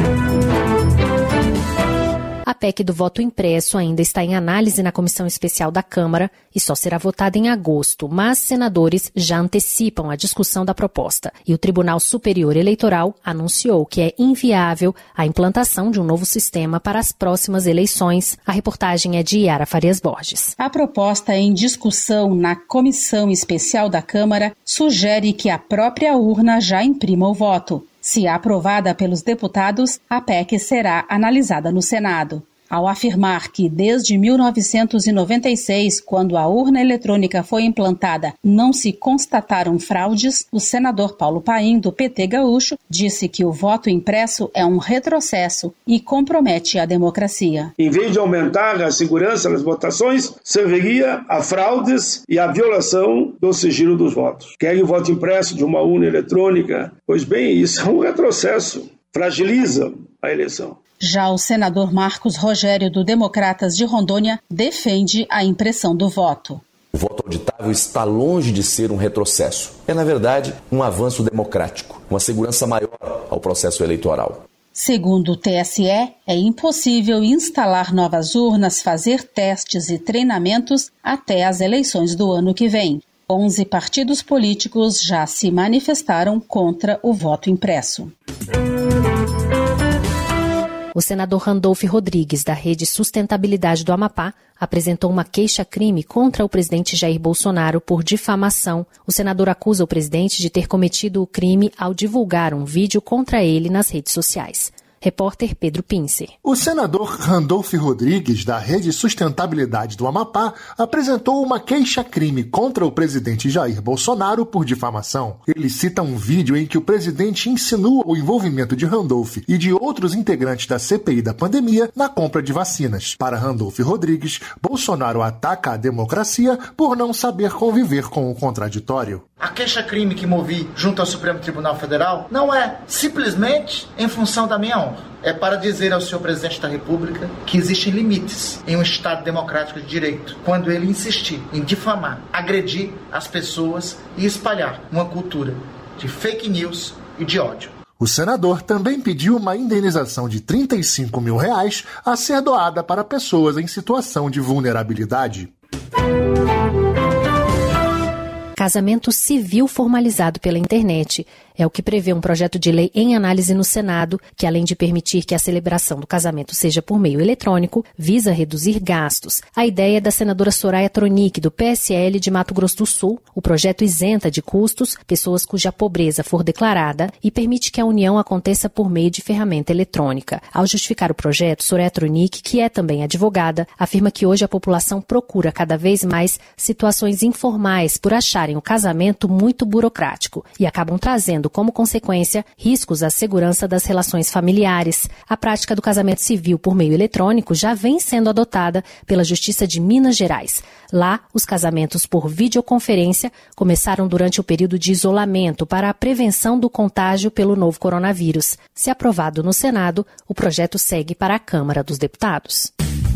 A P E C do voto impresso ainda está em análise na Comissão Especial da Câmara e só será votada em agosto, mas senadores já antecipam a discussão da proposta. E o Tribunal Superior Eleitoral anunciou que é inviável a implantação de um novo sistema para as próximas eleições. A reportagem é de Yara Farias Borges. A proposta em discussão na Comissão Especial da Câmara sugere que a própria urna já imprima o voto. Se aprovada pelos deputados, a P E C será analisada no Senado. Ao afirmar que desde mil novecentos e noventa e seis, quando a urna eletrônica foi implantada, não se constataram fraudes, o senador Paulo Paim, do P T gaúcho, disse que o voto impresso é um retrocesso e compromete a democracia. Em vez de aumentar a segurança nas votações, serviria a fraudes e a violação do sigilo dos votos. Querem o voto impresso de uma urna eletrônica? Pois bem, isso é um retrocesso. Fragiliza a eleição. Já o senador Marcos Rogério, do Democratas de Rondônia, defende a impressão do voto. O voto auditável está longe de ser um retrocesso. É, na verdade, um avanço democrático, uma segurança maior ao processo eleitoral. Segundo o T S E, é impossível instalar novas urnas, fazer testes e treinamentos até as eleições do ano que vem. onze partidos políticos já se manifestaram contra o voto impresso. O senador Randolph Rodrigues, da Rede Sustentabilidade do Amapá, apresentou uma queixa-crime contra o presidente Jair Bolsonaro por difamação. O senador acusa o presidente de ter cometido o crime ao divulgar um vídeo contra ele nas redes sociais. Repórter Pedro Pincer. O senador Randolph Rodrigues, da Rede Sustentabilidade do Amapá, apresentou uma queixa-crime contra o presidente Jair Bolsonaro por difamação. Ele cita um vídeo em que o presidente insinua o envolvimento de Randolph e de outros integrantes da C P I da pandemia na compra de vacinas. Para Randolph Rodrigues, Bolsonaro ataca a democracia por não saber conviver com o contraditório. A queixa-crime que movi junto ao Supremo Tribunal Federal não é simplesmente em função da minha honra. É para dizer ao senhor presidente da República que existem limites em um Estado democrático de direito quando ele insistir em difamar, agredir as pessoas e espalhar uma cultura de fake news e de ódio. O senador também pediu uma indenização de trinta e cinco mil reais a ser doada para pessoas em situação de vulnerabilidade. Casamento civil formalizado pela internet é o que prevê um projeto de lei em análise no Senado, que além de permitir que a celebração do casamento seja por meio eletrônico, visa reduzir gastos. A ideia é da senadora Soraya Tronic, do P S L de Mato Grosso do Sul. O projeto isenta de custos pessoas cuja pobreza for declarada e permite que a união aconteça por meio de ferramenta eletrônica. Ao justificar o projeto, Soraya Tronic, que é também advogada, afirma que hoje a população procura cada vez mais situações informais por acharem o casamento muito burocrático e acabam trazendo como consequência riscos à segurança das relações familiares. A prática do casamento civil por meio eletrônico já vem sendo adotada pela Justiça de Minas Gerais. Lá, os casamentos por videoconferência começaram durante o período de isolamento para a prevenção do contágio pelo novo coronavírus. Se aprovado no Senado, o projeto segue para a Câmara dos Deputados.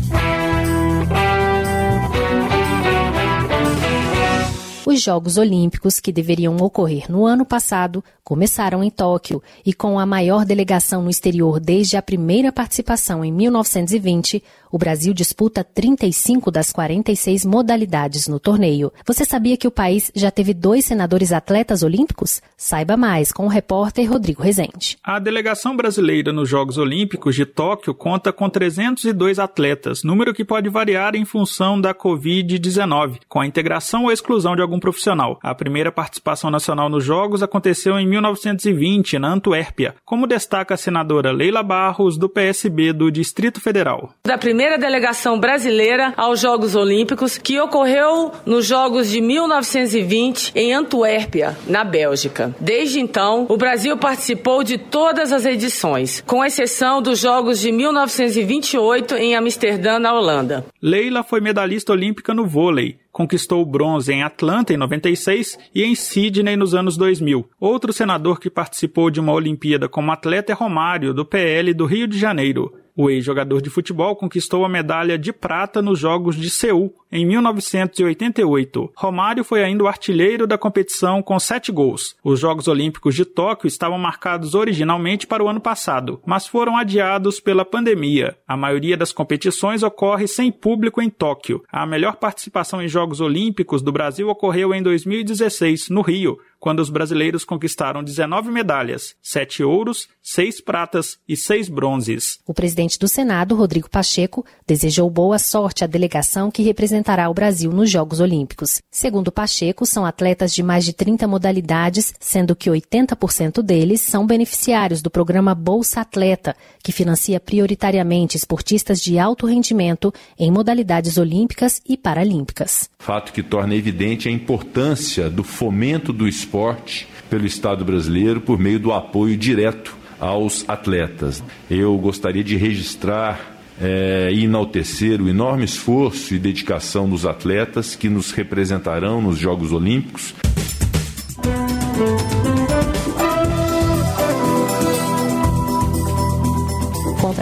Os Jogos Olímpicos, que deveriam ocorrer no ano passado, começaram em Tóquio e com a maior delegação no exterior desde a primeira participação em mil novecentos e vinte, o Brasil disputa trinta e cinco das quarenta e seis modalidades no torneio. Você sabia que o país já teve dois senadores atletas olímpicos? Saiba mais com o repórter Rodrigo Rezende. A delegação brasileira nos Jogos Olímpicos de Tóquio conta com trezentos e dois atletas, número que pode variar em função da covid dezenove, com a integração ou exclusão de algum profissional. A primeira participação nacional nos Jogos aconteceu em mil novecentos e vinte, na Antuérpia, como destaca a senadora Leila Barros, do P S B do Distrito Federal. Da primeira delegação brasileira aos Jogos Olímpicos, que ocorreu nos Jogos de mil novecentos e vinte em Antuérpia, na Bélgica. Desde então, o Brasil participou de todas as edições, com exceção dos Jogos de mil novecentos e vinte e oito em Amsterdã, na Holanda. Leila foi medalhista olímpica no vôlei. Conquistou o bronze em Atlanta em noventa e seis e em Sydney nos anos dois mil. Outro senador que participou de uma Olimpíada como atleta é Romário, do P L do Rio de Janeiro. O ex-jogador de futebol conquistou a medalha de prata nos Jogos de Seul, em mil novecentos e oitenta e oito. Romário foi ainda o artilheiro da competição com sete gols. Os Jogos Olímpicos de Tóquio estavam marcados originalmente para o ano passado, mas foram adiados pela pandemia. A maioria das competições ocorre sem público em Tóquio. A melhor participação em Jogos Olímpicos do Brasil ocorreu em dois mil e dezesseis, no Rio, quando os brasileiros conquistaram dezenove medalhas, sete ouros, seis pratas e seis bronzes. O presidente do Senado, Rodrigo Pacheco, desejou boa sorte à delegação que representará o Brasil nos Jogos Olímpicos. Segundo Pacheco, são atletas de mais de trinta modalidades, sendo que oitenta por cento deles são beneficiários do programa Bolsa Atleta, que financia prioritariamente esportistas de alto rendimento em modalidades olímpicas e paralímpicas. Fato que torna evidente a importância do fomento do esporte esporte pelo Estado brasileiro por meio do apoio direto aos atletas. Eu gostaria de registrar é, e enaltecer o enorme esforço e dedicação dos atletas que nos representarão nos Jogos Olímpicos.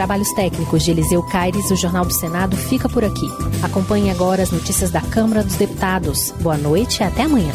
trabalhos técnicos de Eliseu Caires, o Jornal do Senado fica por aqui. Acompanhe agora as notícias da Câmara dos Deputados. Boa noite e até amanhã.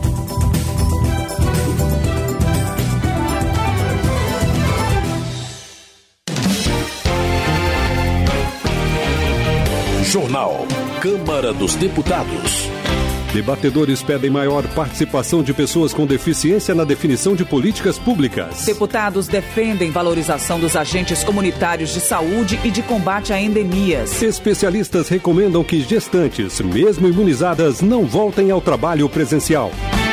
Jornal Câmara dos Deputados. Debatedores pedem maior participação de pessoas com deficiência na definição de políticas públicas. Deputados defendem valorização dos agentes comunitários de saúde e de combate a endemias. Especialistas recomendam que gestantes, mesmo imunizadas, não voltem ao trabalho presencial.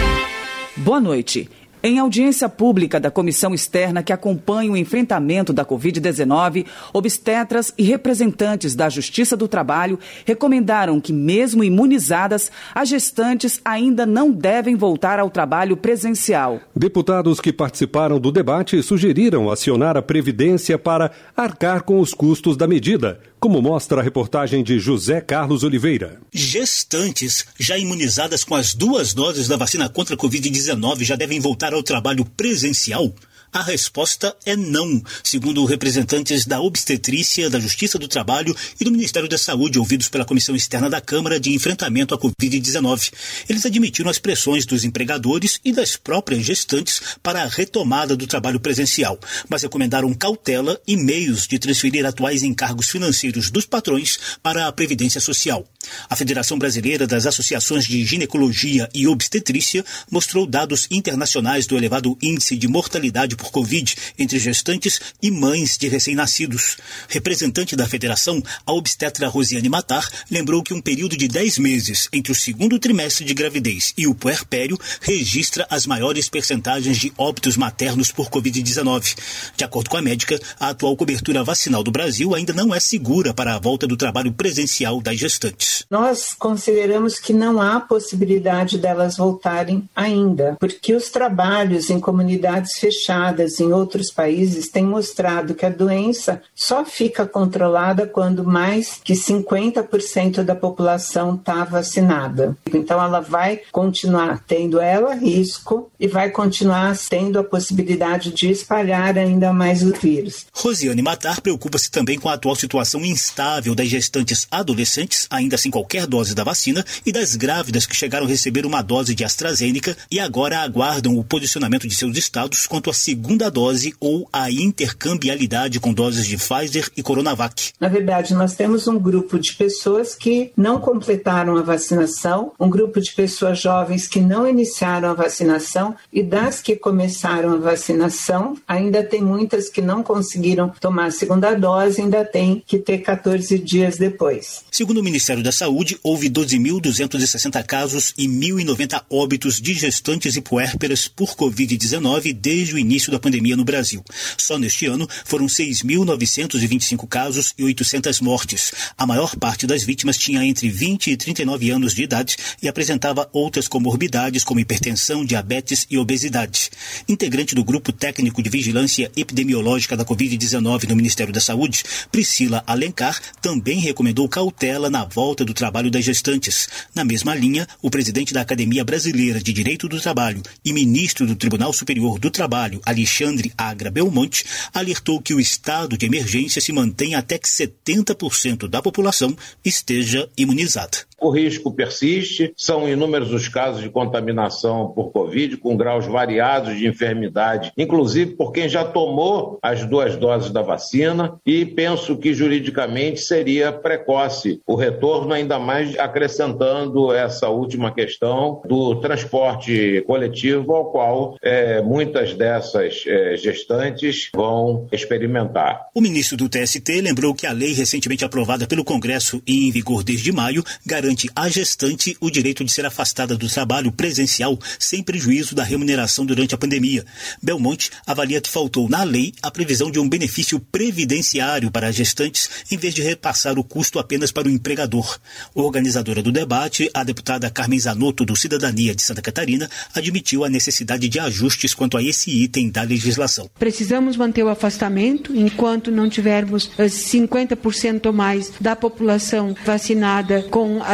Boa noite. Em audiência pública da comissão externa que acompanha o enfrentamento da covid dezenove, obstetras e representantes da Justiça do Trabalho recomendaram que, mesmo imunizadas, as gestantes ainda não devem voltar ao trabalho presencial. Deputados que participaram do debate sugeriram acionar a Previdência para arcar com os custos da medida, como mostra a reportagem de José Carlos Oliveira. Gestantes já imunizadas com as duas doses da vacina contra a covid dezenove já devem voltar ao trabalho presencial? A resposta é não, segundo representantes da obstetrícia, da Justiça do Trabalho e do Ministério da Saúde, ouvidos pela Comissão Externa da Câmara de Enfrentamento à covid dezenove. Eles admitiram as pressões dos empregadores e das próprias gestantes para a retomada do trabalho presencial, mas recomendaram cautela e meios de transferir atuais encargos financeiros dos patrões para a Previdência Social. A Federação Brasileira das Associações de Ginecologia e Obstetrícia mostrou dados internacionais do elevado índice de mortalidade por Covid entre gestantes e mães de recém-nascidos. Representante da federação, a obstetra Rosiane Matar lembrou que um período de dez meses entre o segundo trimestre de gravidez e o puerpério registra as maiores percentagens de óbitos maternos por covid dezenove. De acordo com a médica, a atual cobertura vacinal do Brasil ainda não é segura para a volta do trabalho presencial das gestantes. Nós consideramos que não há possibilidade delas voltarem ainda, porque os trabalhos em comunidades fechadas em outros países têm mostrado que a doença só fica controlada quando mais que cinquenta por cento da população está vacinada. Então ela vai continuar tendo ela risco e vai continuar tendo a possibilidade de espalhar ainda mais o vírus. Rosiane Matar preocupa-se também com a atual situação instável das gestantes adolescentes, ainda sem qualquer dose da vacina, e das grávidas que chegaram a receber uma dose de AstraZeneca e agora aguardam o posicionamento de seus estados quanto à segunda dose ou a intercambialidade com doses de Pfizer e Coronavac. Na verdade, nós temos um grupo de pessoas que não completaram a vacinação, um grupo de pessoas jovens que não iniciaram a vacinação, e das que começaram a vacinação, ainda tem muitas que não conseguiram tomar a segunda dose, ainda tem que ter quatorze dias depois. Segundo o Ministério da Saúde, houve doze mil duzentos e sessenta casos e mil e noventa óbitos de gestantes e puérperas por covid dezenove desde o início da pandemia no Brasil. Só neste ano foram seis mil novecentos e vinte e cinco casos e oitocentas mortes. A maior parte das vítimas tinha entre vinte e trinta e nove anos de idade e apresentava outras comorbidades como hipertensão, diabetes e obesidade. Integrante do Grupo Técnico de Vigilância Epidemiológica da covid dezenove no Ministério da Saúde, Priscila Alencar também recomendou cautela na volta do trabalho das gestantes. Na mesma linha, o presidente da Academia Brasileira de Direito do Trabalho e ministro do Tribunal Superior do Trabalho, Alexandre Agra Belmonte, alertou que o estado de emergência se mantém até que setenta por cento da população esteja imunizada. O risco persiste, são inúmeros os casos de contaminação por Covid, com graus variados de enfermidade, inclusive por quem já tomou as duas doses da vacina, e penso que juridicamente seria precoce o retorno, ainda mais acrescentando essa última questão do transporte coletivo, ao qual é, muitas dessas é, gestantes vão experimentar. O ministro do T S T lembrou que a lei recentemente aprovada pelo Congresso e em vigor desde maio garante à gestante o direito de ser afastada do trabalho presencial sem prejuízo da remuneração durante a pandemia. Belmonte avalia que faltou na lei a previsão de um benefício previdenciário para as gestantes, em vez de repassar o custo apenas para o empregador. Organizadora do debate, a deputada Carmen Zanotto, do Cidadania de Santa Catarina, admitiu a necessidade de ajustes quanto a esse item da legislação. Precisamos manter o afastamento enquanto não tivermos cinquenta por cento ou mais da população vacinada com a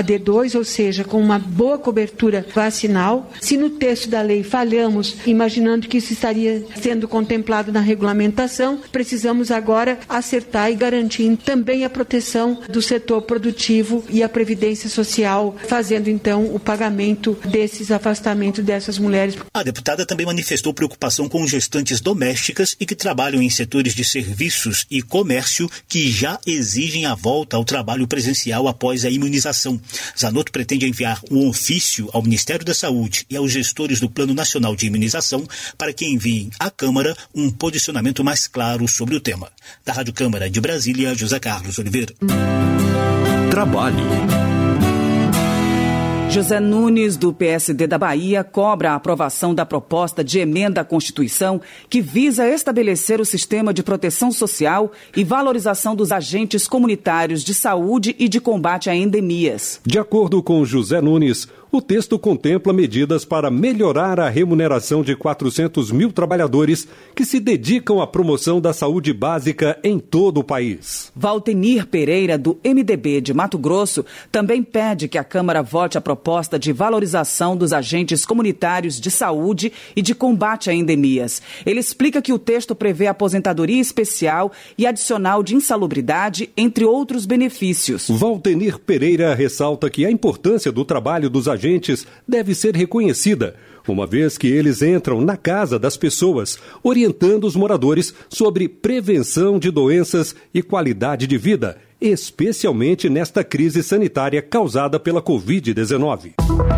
a D dois, ou seja, com uma boa cobertura vacinal. Se no texto da lei falhamos, imaginando que isso estaria sendo contemplado na regulamentação, precisamos agora acertar e garantir também a proteção do setor produtivo e a previdência social, fazendo então o pagamento desses afastamentos dessas mulheres. A deputada também manifestou preocupação com gestantes domésticas e que trabalham em setores de serviços e comércio que já exigem a volta ao trabalho presencial após a imunização. Zanotto pretende enviar um ofício ao Ministério da Saúde e aos gestores do Plano Nacional de Imunização para que enviem à Câmara um posicionamento mais claro sobre o tema. Da Rádio Câmara de Brasília, José Carlos Oliveira. Trabalho. José Nunes, do P S D da Bahia, cobra a aprovação da proposta de emenda à Constituição que visa estabelecer o sistema de proteção social e valorização dos agentes comunitários de saúde e de combate a endemias. De acordo com José Nunes, o texto contempla medidas para melhorar a remuneração de quatrocentos mil trabalhadores que se dedicam à promoção da saúde básica em todo o país. Valtenir Pereira, do M D B de Mato Grosso, também pede que a Câmara vote a proposta de valorização dos agentes comunitários de saúde e de combate a endemias. Ele explica que o texto prevê aposentadoria especial e adicional de insalubridade, entre outros benefícios. Valtenir Pereira ressalta que a importância do trabalho dos agentes deve ser reconhecida, uma vez que eles entram na casa das pessoas, orientando os moradores sobre prevenção de doenças e qualidade de vida, especialmente nesta crise sanitária causada pela covid dezenove.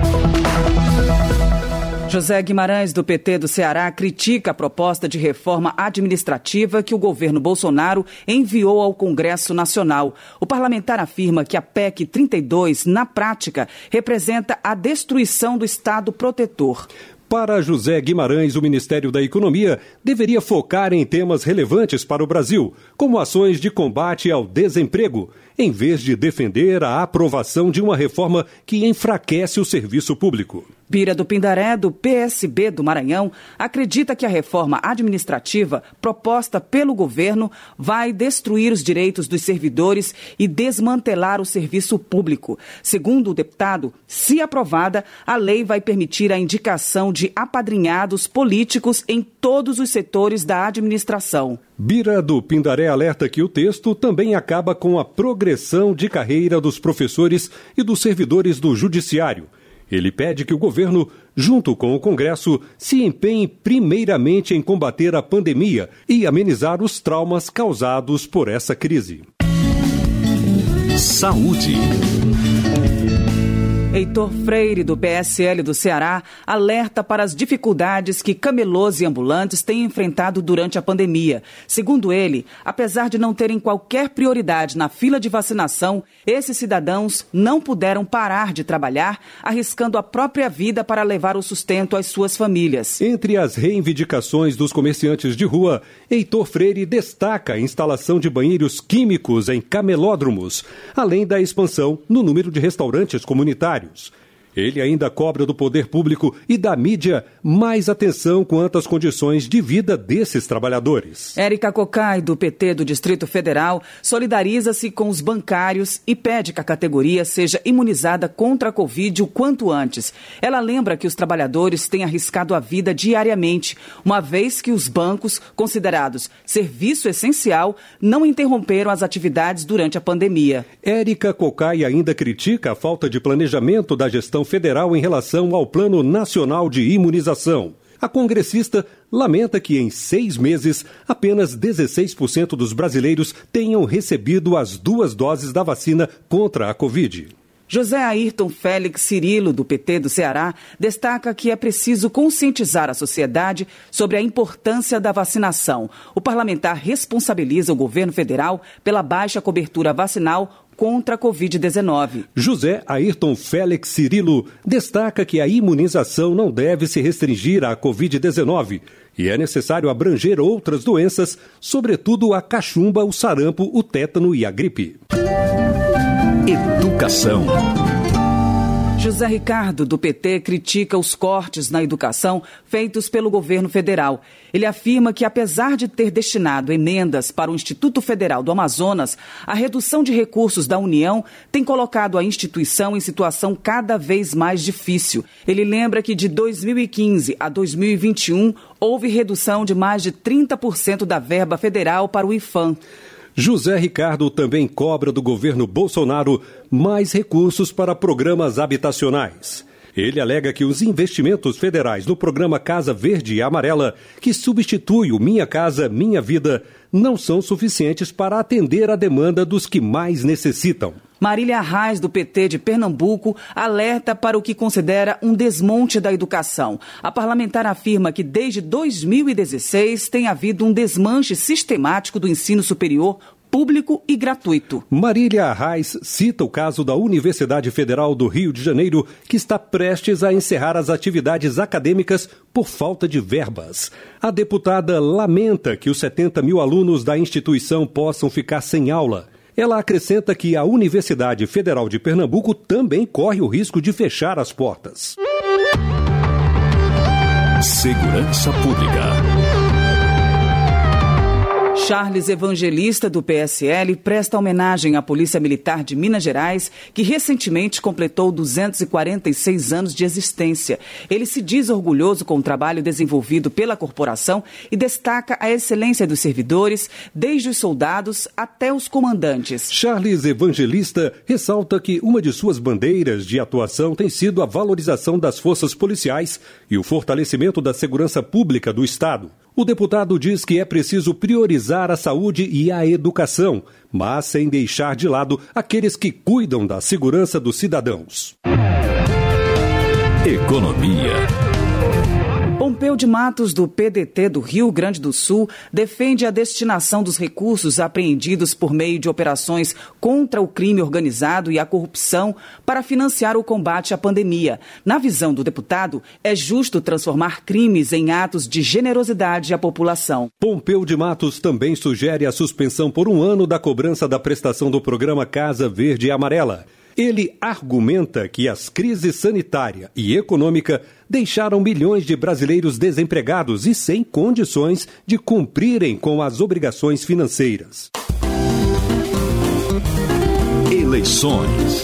José Guimarães, do P T do Ceará, critica a proposta de reforma administrativa que o governo Bolsonaro enviou ao Congresso Nacional. O parlamentar afirma que a P E C trinta e dois, na prática, representa a destruição do Estado protetor. Para José Guimarães, o Ministério da Economia deveria focar em temas relevantes para o Brasil, como ações de combate ao desemprego, em vez de defender a aprovação de uma reforma que enfraquece o serviço público. Bira do Pindaré, do P S B do Maranhão, acredita que a reforma administrativa proposta pelo governo vai destruir os direitos dos servidores e desmantelar o serviço público. Segundo o deputado, se aprovada, a lei vai permitir a indicação de apadrinhados políticos em todos os setores da administração. Bira do Pindaré alerta que o texto também acaba com a progressão de carreira dos professores e dos servidores do judiciário. Ele pede que o governo, junto com o Congresso, se empenhe primeiramente em combater a pandemia e amenizar os traumas causados por essa crise. Saúde. Heitor Freire, do P S L do Ceará, alerta para as dificuldades que camelôs e ambulantes têm enfrentado durante a pandemia. Segundo ele, apesar de não terem qualquer prioridade na fila de vacinação, esses cidadãos não puderam parar de trabalhar, arriscando a própria vida para levar o sustento às suas famílias. Entre as reivindicações dos comerciantes de rua, Heitor Freire destaca a instalação de banheiros químicos em camelódromos, além da expansão no número de restaurantes comunitários. Ele ainda cobra do poder público e da mídia mais atenção quanto às condições de vida desses trabalhadores. Érica Cocai, do P T do Distrito Federal, solidariza-se com os bancários e pede que a categoria seja imunizada contra a Covid o quanto antes. Ela lembra que os trabalhadores têm arriscado a vida diariamente, uma vez que os bancos, considerados serviço essencial, não interromperam as atividades durante a pandemia. Érica Cocai ainda critica a falta de planejamento da gestão federal em relação ao Plano Nacional de Imunização. A congressista lamenta que em seis meses apenas dezesseis por cento dos brasileiros tenham recebido as duas doses da vacina contra a Covid. José Ayrton Félix Cirilo, do P T do Ceará, destaca que é preciso conscientizar a sociedade sobre a importância da vacinação. O parlamentar responsabiliza o governo federal pela baixa cobertura vacinal contra a covid dezenove. José Ayrton Félix Cirilo destaca que a imunização não deve se restringir à covid dezenove e é necessário abranger outras doenças, sobretudo a cachumba, o sarampo, o tétano e a gripe. Educação. José Ricardo, do P T, critica os cortes na educação feitos pelo governo federal. Ele afirma que, apesar de ter destinado emendas para o Instituto Federal do Amazonas, a redução de recursos da União tem colocado a instituição em situação cada vez mais difícil. Ele lembra que de dois mil e quinze a dois mil e vinte e um houve redução de mais de trinta por cento da verba federal para o IFAM. José Ricardo também cobra do governo Bolsonaro mais recursos para programas habitacionais. Ele alega que os investimentos federais no programa Casa Verde e Amarela, que substitui o Minha Casa Minha Vida, não são suficientes para atender a demanda dos que mais necessitam. Marília Arraes, do P T de Pernambuco, alerta para o que considera um desmonte da educação. A parlamentar afirma que desde dois mil e dezesseis tem havido um desmanche sistemático do ensino superior público e gratuito. Marília Arraes cita o caso da Universidade Federal do Rio de Janeiro, que está prestes a encerrar as atividades acadêmicas por falta de verbas. A deputada lamenta que os setenta mil alunos da instituição possam ficar sem aula. Ela acrescenta que a Universidade Federal de Pernambuco também corre o risco de fechar as portas. Segurança Pública. Charles Evangelista, do P S L, presta homenagem à Polícia Militar de Minas Gerais, que recentemente completou duzentos e quarenta e seis anos de existência. Ele se diz orgulhoso com o trabalho desenvolvido pela corporação e destaca a excelência dos servidores, desde os soldados até os comandantes. Charles Evangelista ressalta que uma de suas bandeiras de atuação tem sido a valorização das forças policiais e o fortalecimento da segurança pública do Estado. O deputado diz que é preciso priorizar a saúde e a educação, mas sem deixar de lado aqueles que cuidam da segurança dos cidadãos. Economia. Pompeu de Matos, do P D T do Rio Grande do Sul, defende a destinação dos recursos apreendidos por meio de operações contra o crime organizado e a corrupção para financiar o combate à pandemia. Na visão do deputado, é justo transformar crimes em atos de generosidade à população. Pompeu de Matos também sugere a suspensão por um ano da cobrança da prestação do programa Casa Verde e Amarela. Ele argumenta que as crises sanitária e econômica deixaram milhões de brasileiros desempregados e sem condições de cumprirem com as obrigações financeiras. Eleições.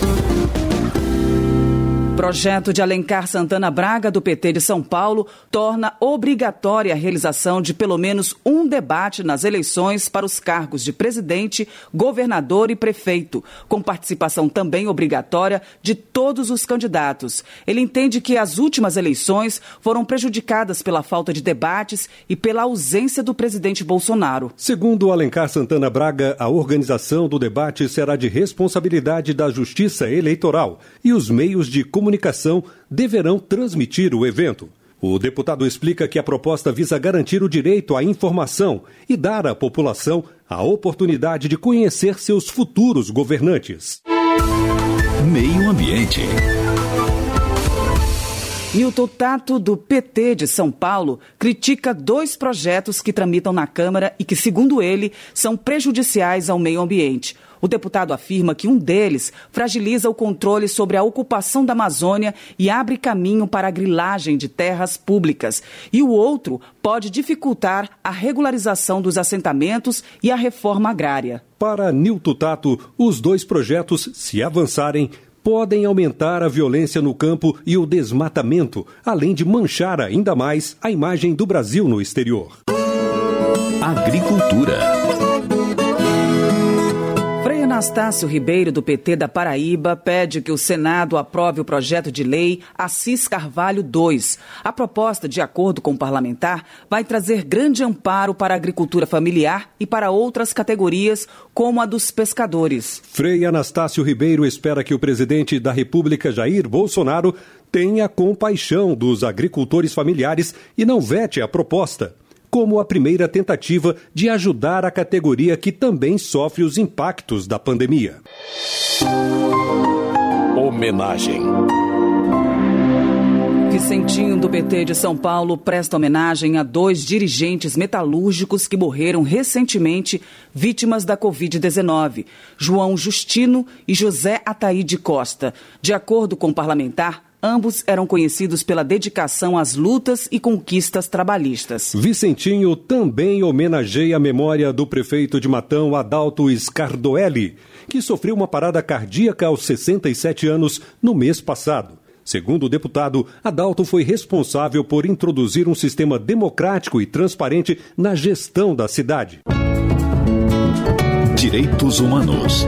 Projeto de Alencar Santana Braga, do P T de São Paulo, torna obrigatória a realização de pelo menos um debate nas eleições para os cargos de presidente, governador e prefeito, com participação também obrigatória de todos os candidatos. Ele entende que as últimas eleições foram prejudicadas pela falta de debates e pela ausência do presidente Bolsonaro. Segundo Alencar Santana Braga, a organização do debate será de responsabilidade da Justiça Eleitoral e os meios de comunicação comunicação deverão transmitir o evento. O deputado explica que a proposta visa garantir o direito à informação e dar à população a oportunidade de conhecer seus futuros governantes. Meio Ambiente. Nilton Tato, do P T de São Paulo, critica dois projetos que tramitam na Câmara e que, segundo ele, são prejudiciais ao meio ambiente. O deputado afirma que um deles fragiliza o controle sobre a ocupação da Amazônia e abre caminho para a grilagem de terras públicas. E o outro pode dificultar a regularização dos assentamentos e a reforma agrária. Para Nilton Tato, os dois projetos, se avançarem, podem aumentar a violência no campo e o desmatamento, além de manchar ainda mais a imagem do Brasil no exterior. Agricultura. Frei Anastácio Ribeiro, do P T da Paraíba, pede que o Senado aprove o projeto de lei Assis Carvalho dois. A proposta, de acordo com o parlamentar, vai trazer grande amparo para a agricultura familiar e para outras categorias, como a dos pescadores. Frei Anastácio Ribeiro espera que o presidente da República, Jair Bolsonaro, tenha compaixão dos agricultores familiares e não vete a proposta, como a primeira tentativa de ajudar a categoria que também sofre os impactos da pandemia. Homenagem. Vicentinho, do P T de São Paulo, presta homenagem a dois dirigentes metalúrgicos que morreram recentemente vítimas da covid dezenove, João Justino e José Ataíde Costa. De acordo com o parlamentar, ambos eram conhecidos pela dedicação às lutas e conquistas trabalhistas. Vicentinho também homenageia a memória do prefeito de Matão, Adalto Scardoelli, que sofreu uma parada cardíaca aos sessenta e sete anos no mês passado. Segundo o deputado, Adalto foi responsável por introduzir um sistema democrático e transparente na gestão da cidade. Direitos Humanos.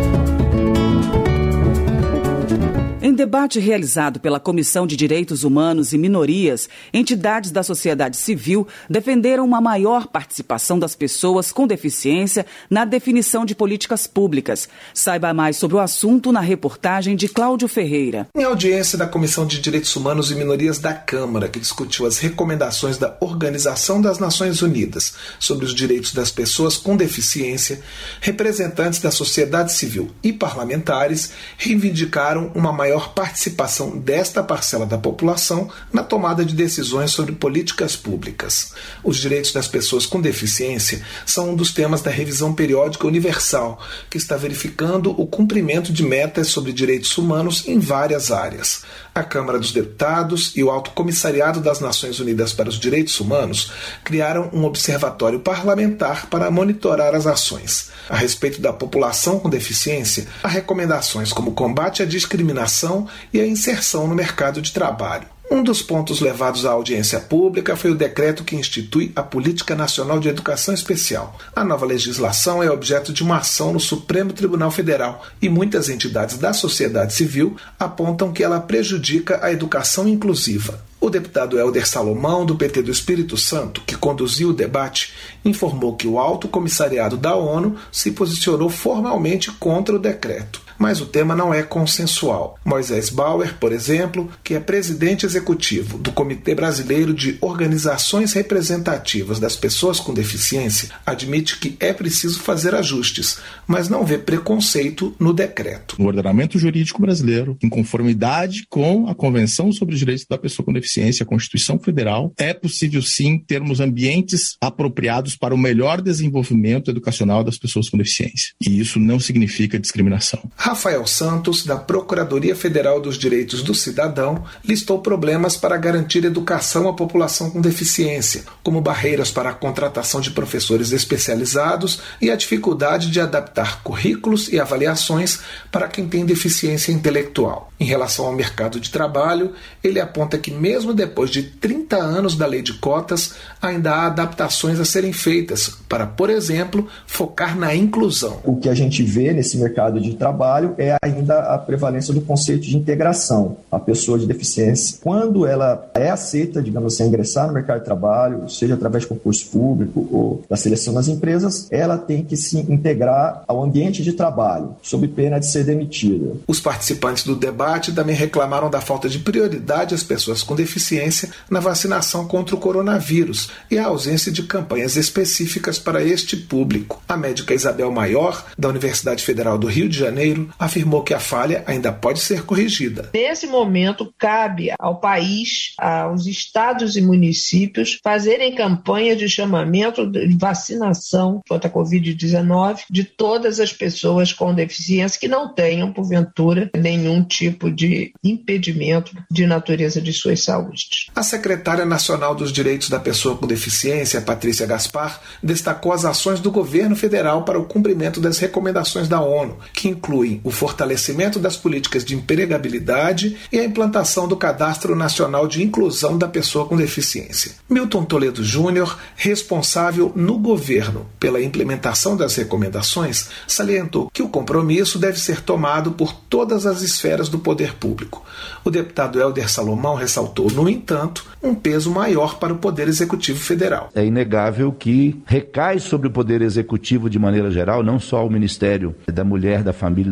Em debate realizado pela Comissão de Direitos Humanos e Minorias, entidades da sociedade civil defenderam uma maior participação das pessoas com deficiência na definição de políticas públicas. Saiba mais sobre o assunto na reportagem de Cláudio Ferreira. Em audiência da Comissão de Direitos Humanos e Minorias da Câmara, que discutiu as recomendações da Organização das Nações Unidas sobre os direitos das pessoas com deficiência, representantes da sociedade civil e parlamentares reivindicaram uma maior participação desta parcela da população na tomada de decisões sobre políticas públicas. Os direitos das pessoas com deficiência são um dos temas da Revisão Periódica Universal, que está verificando o cumprimento de metas sobre direitos humanos em várias áreas. A Câmara dos Deputados e o Alto Comissariado das Nações Unidas para os Direitos Humanos criaram um observatório parlamentar para monitorar as ações. A respeito da população com deficiência, há recomendações como o combate à discriminação e a inserção no mercado de trabalho. Um dos pontos levados à audiência pública foi o decreto que institui a Política Nacional de Educação Especial. A nova legislação é objeto de uma ação no Supremo Tribunal Federal e muitas entidades da sociedade civil apontam que ela prejudica a educação inclusiva. O deputado Helder Salomão, do P T do Espírito Santo, que conduziu o debate, informou que o Alto Comissariado da ONU se posicionou formalmente contra o decreto. Mas o tema não é consensual. Moisés Bauer, por exemplo, que é presidente executivo do Comitê Brasileiro de Organizações Representativas das Pessoas com Deficiência, admite que é preciso fazer ajustes, mas não vê preconceito no decreto. No ordenamento jurídico brasileiro, em conformidade com a Convenção sobre os Direitos da Pessoa com Deficiência, a Constituição Federal, é possível sim termos ambientes apropriados para o melhor desenvolvimento educacional das pessoas com deficiência. E isso não significa discriminação. Rafael Santos, da Procuradoria Federal dos Direitos do Cidadão, listou problemas para garantir educação à população com deficiência, como barreiras para a contratação de professores especializados e a dificuldade de adaptar currículos e avaliações para quem tem deficiência intelectual. Em relação ao mercado de trabalho, ele aponta que mesmo depois de trinta anos da lei de cotas, ainda há adaptações a serem feitas para, por exemplo, focar na inclusão. O que a gente vê nesse mercado de trabalho é ainda a prevalência do conceito de integração. A pessoa de deficiência, quando ela é aceita, digamos assim, a ingressar no mercado de trabalho, seja através de concurso público ou da seleção das empresas, ela tem que se integrar ao ambiente de trabalho, sob pena de ser demitida. Os participantes do debate também reclamaram da falta de prioridade às pessoas com deficiência na vacinação contra o coronavírus e a ausência de campanhas específicas para este público. A médica Isabel Maior, da Universidade Federal do Rio de Janeiro, afirmou que a falha ainda pode ser corrigida. Nesse momento, cabe ao país, aos estados e municípios, fazerem campanha de chamamento de vacinação contra a covid dezenove de todas as pessoas com deficiência que não tenham, porventura, nenhum tipo de impedimento de natureza de suas saúdes. A secretária nacional dos Direitos da Pessoa com Deficiência, Patrícia Gaspar, destacou as ações do governo federal para o cumprimento das recomendações da ONU, que incluem o fortalecimento das políticas de empregabilidade e a implantação do Cadastro Nacional de Inclusão da Pessoa com Deficiência. Milton Toledo Júnior, responsável no governo pela implementação das recomendações, salientou que o compromisso deve ser tomado por todas as esferas do poder público. O deputado Helder Salomão ressaltou, no entanto, um peso maior para o Poder Executivo Federal. É inegável que recai sobre o Poder Executivo de maneira geral, não só o Ministério da Mulher, da Família e dos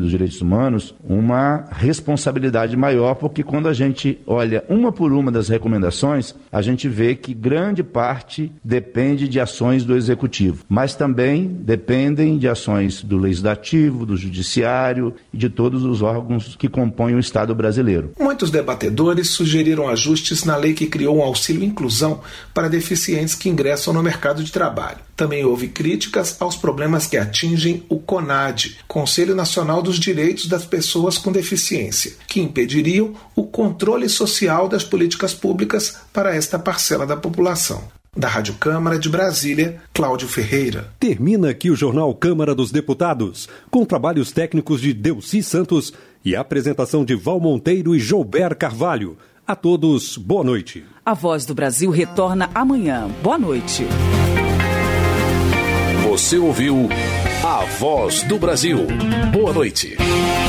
dos Direitos Humanos uma responsabilidade maior, porque quando a gente olha uma por uma das recomendações, a gente vê que grande parte depende de ações do Executivo, mas também dependem de ações do Legislativo, do Judiciário e de todos os órgãos que compõem o Estado brasileiro. Muitos debatedores sugeriram ajustes na lei que criou um auxílio inclusão para deficientes que ingressam no mercado de trabalho. Também houve críticas aos problemas que atingem o CONAD, Conselho Nacional dos Direitos das Pessoas com Deficiência, que impediriam o controle social das políticas públicas para esta parcela da população. Da Rádio Câmara de Brasília, Cláudio Ferreira. Termina aqui o Jornal Câmara dos Deputados, com trabalhos técnicos de Delci Santos e a apresentação de Val Monteiro e Joubert Carvalho. A todos, boa noite. A Voz do Brasil retorna amanhã. Boa noite. Você ouviu A Voz do Brasil. Boa noite.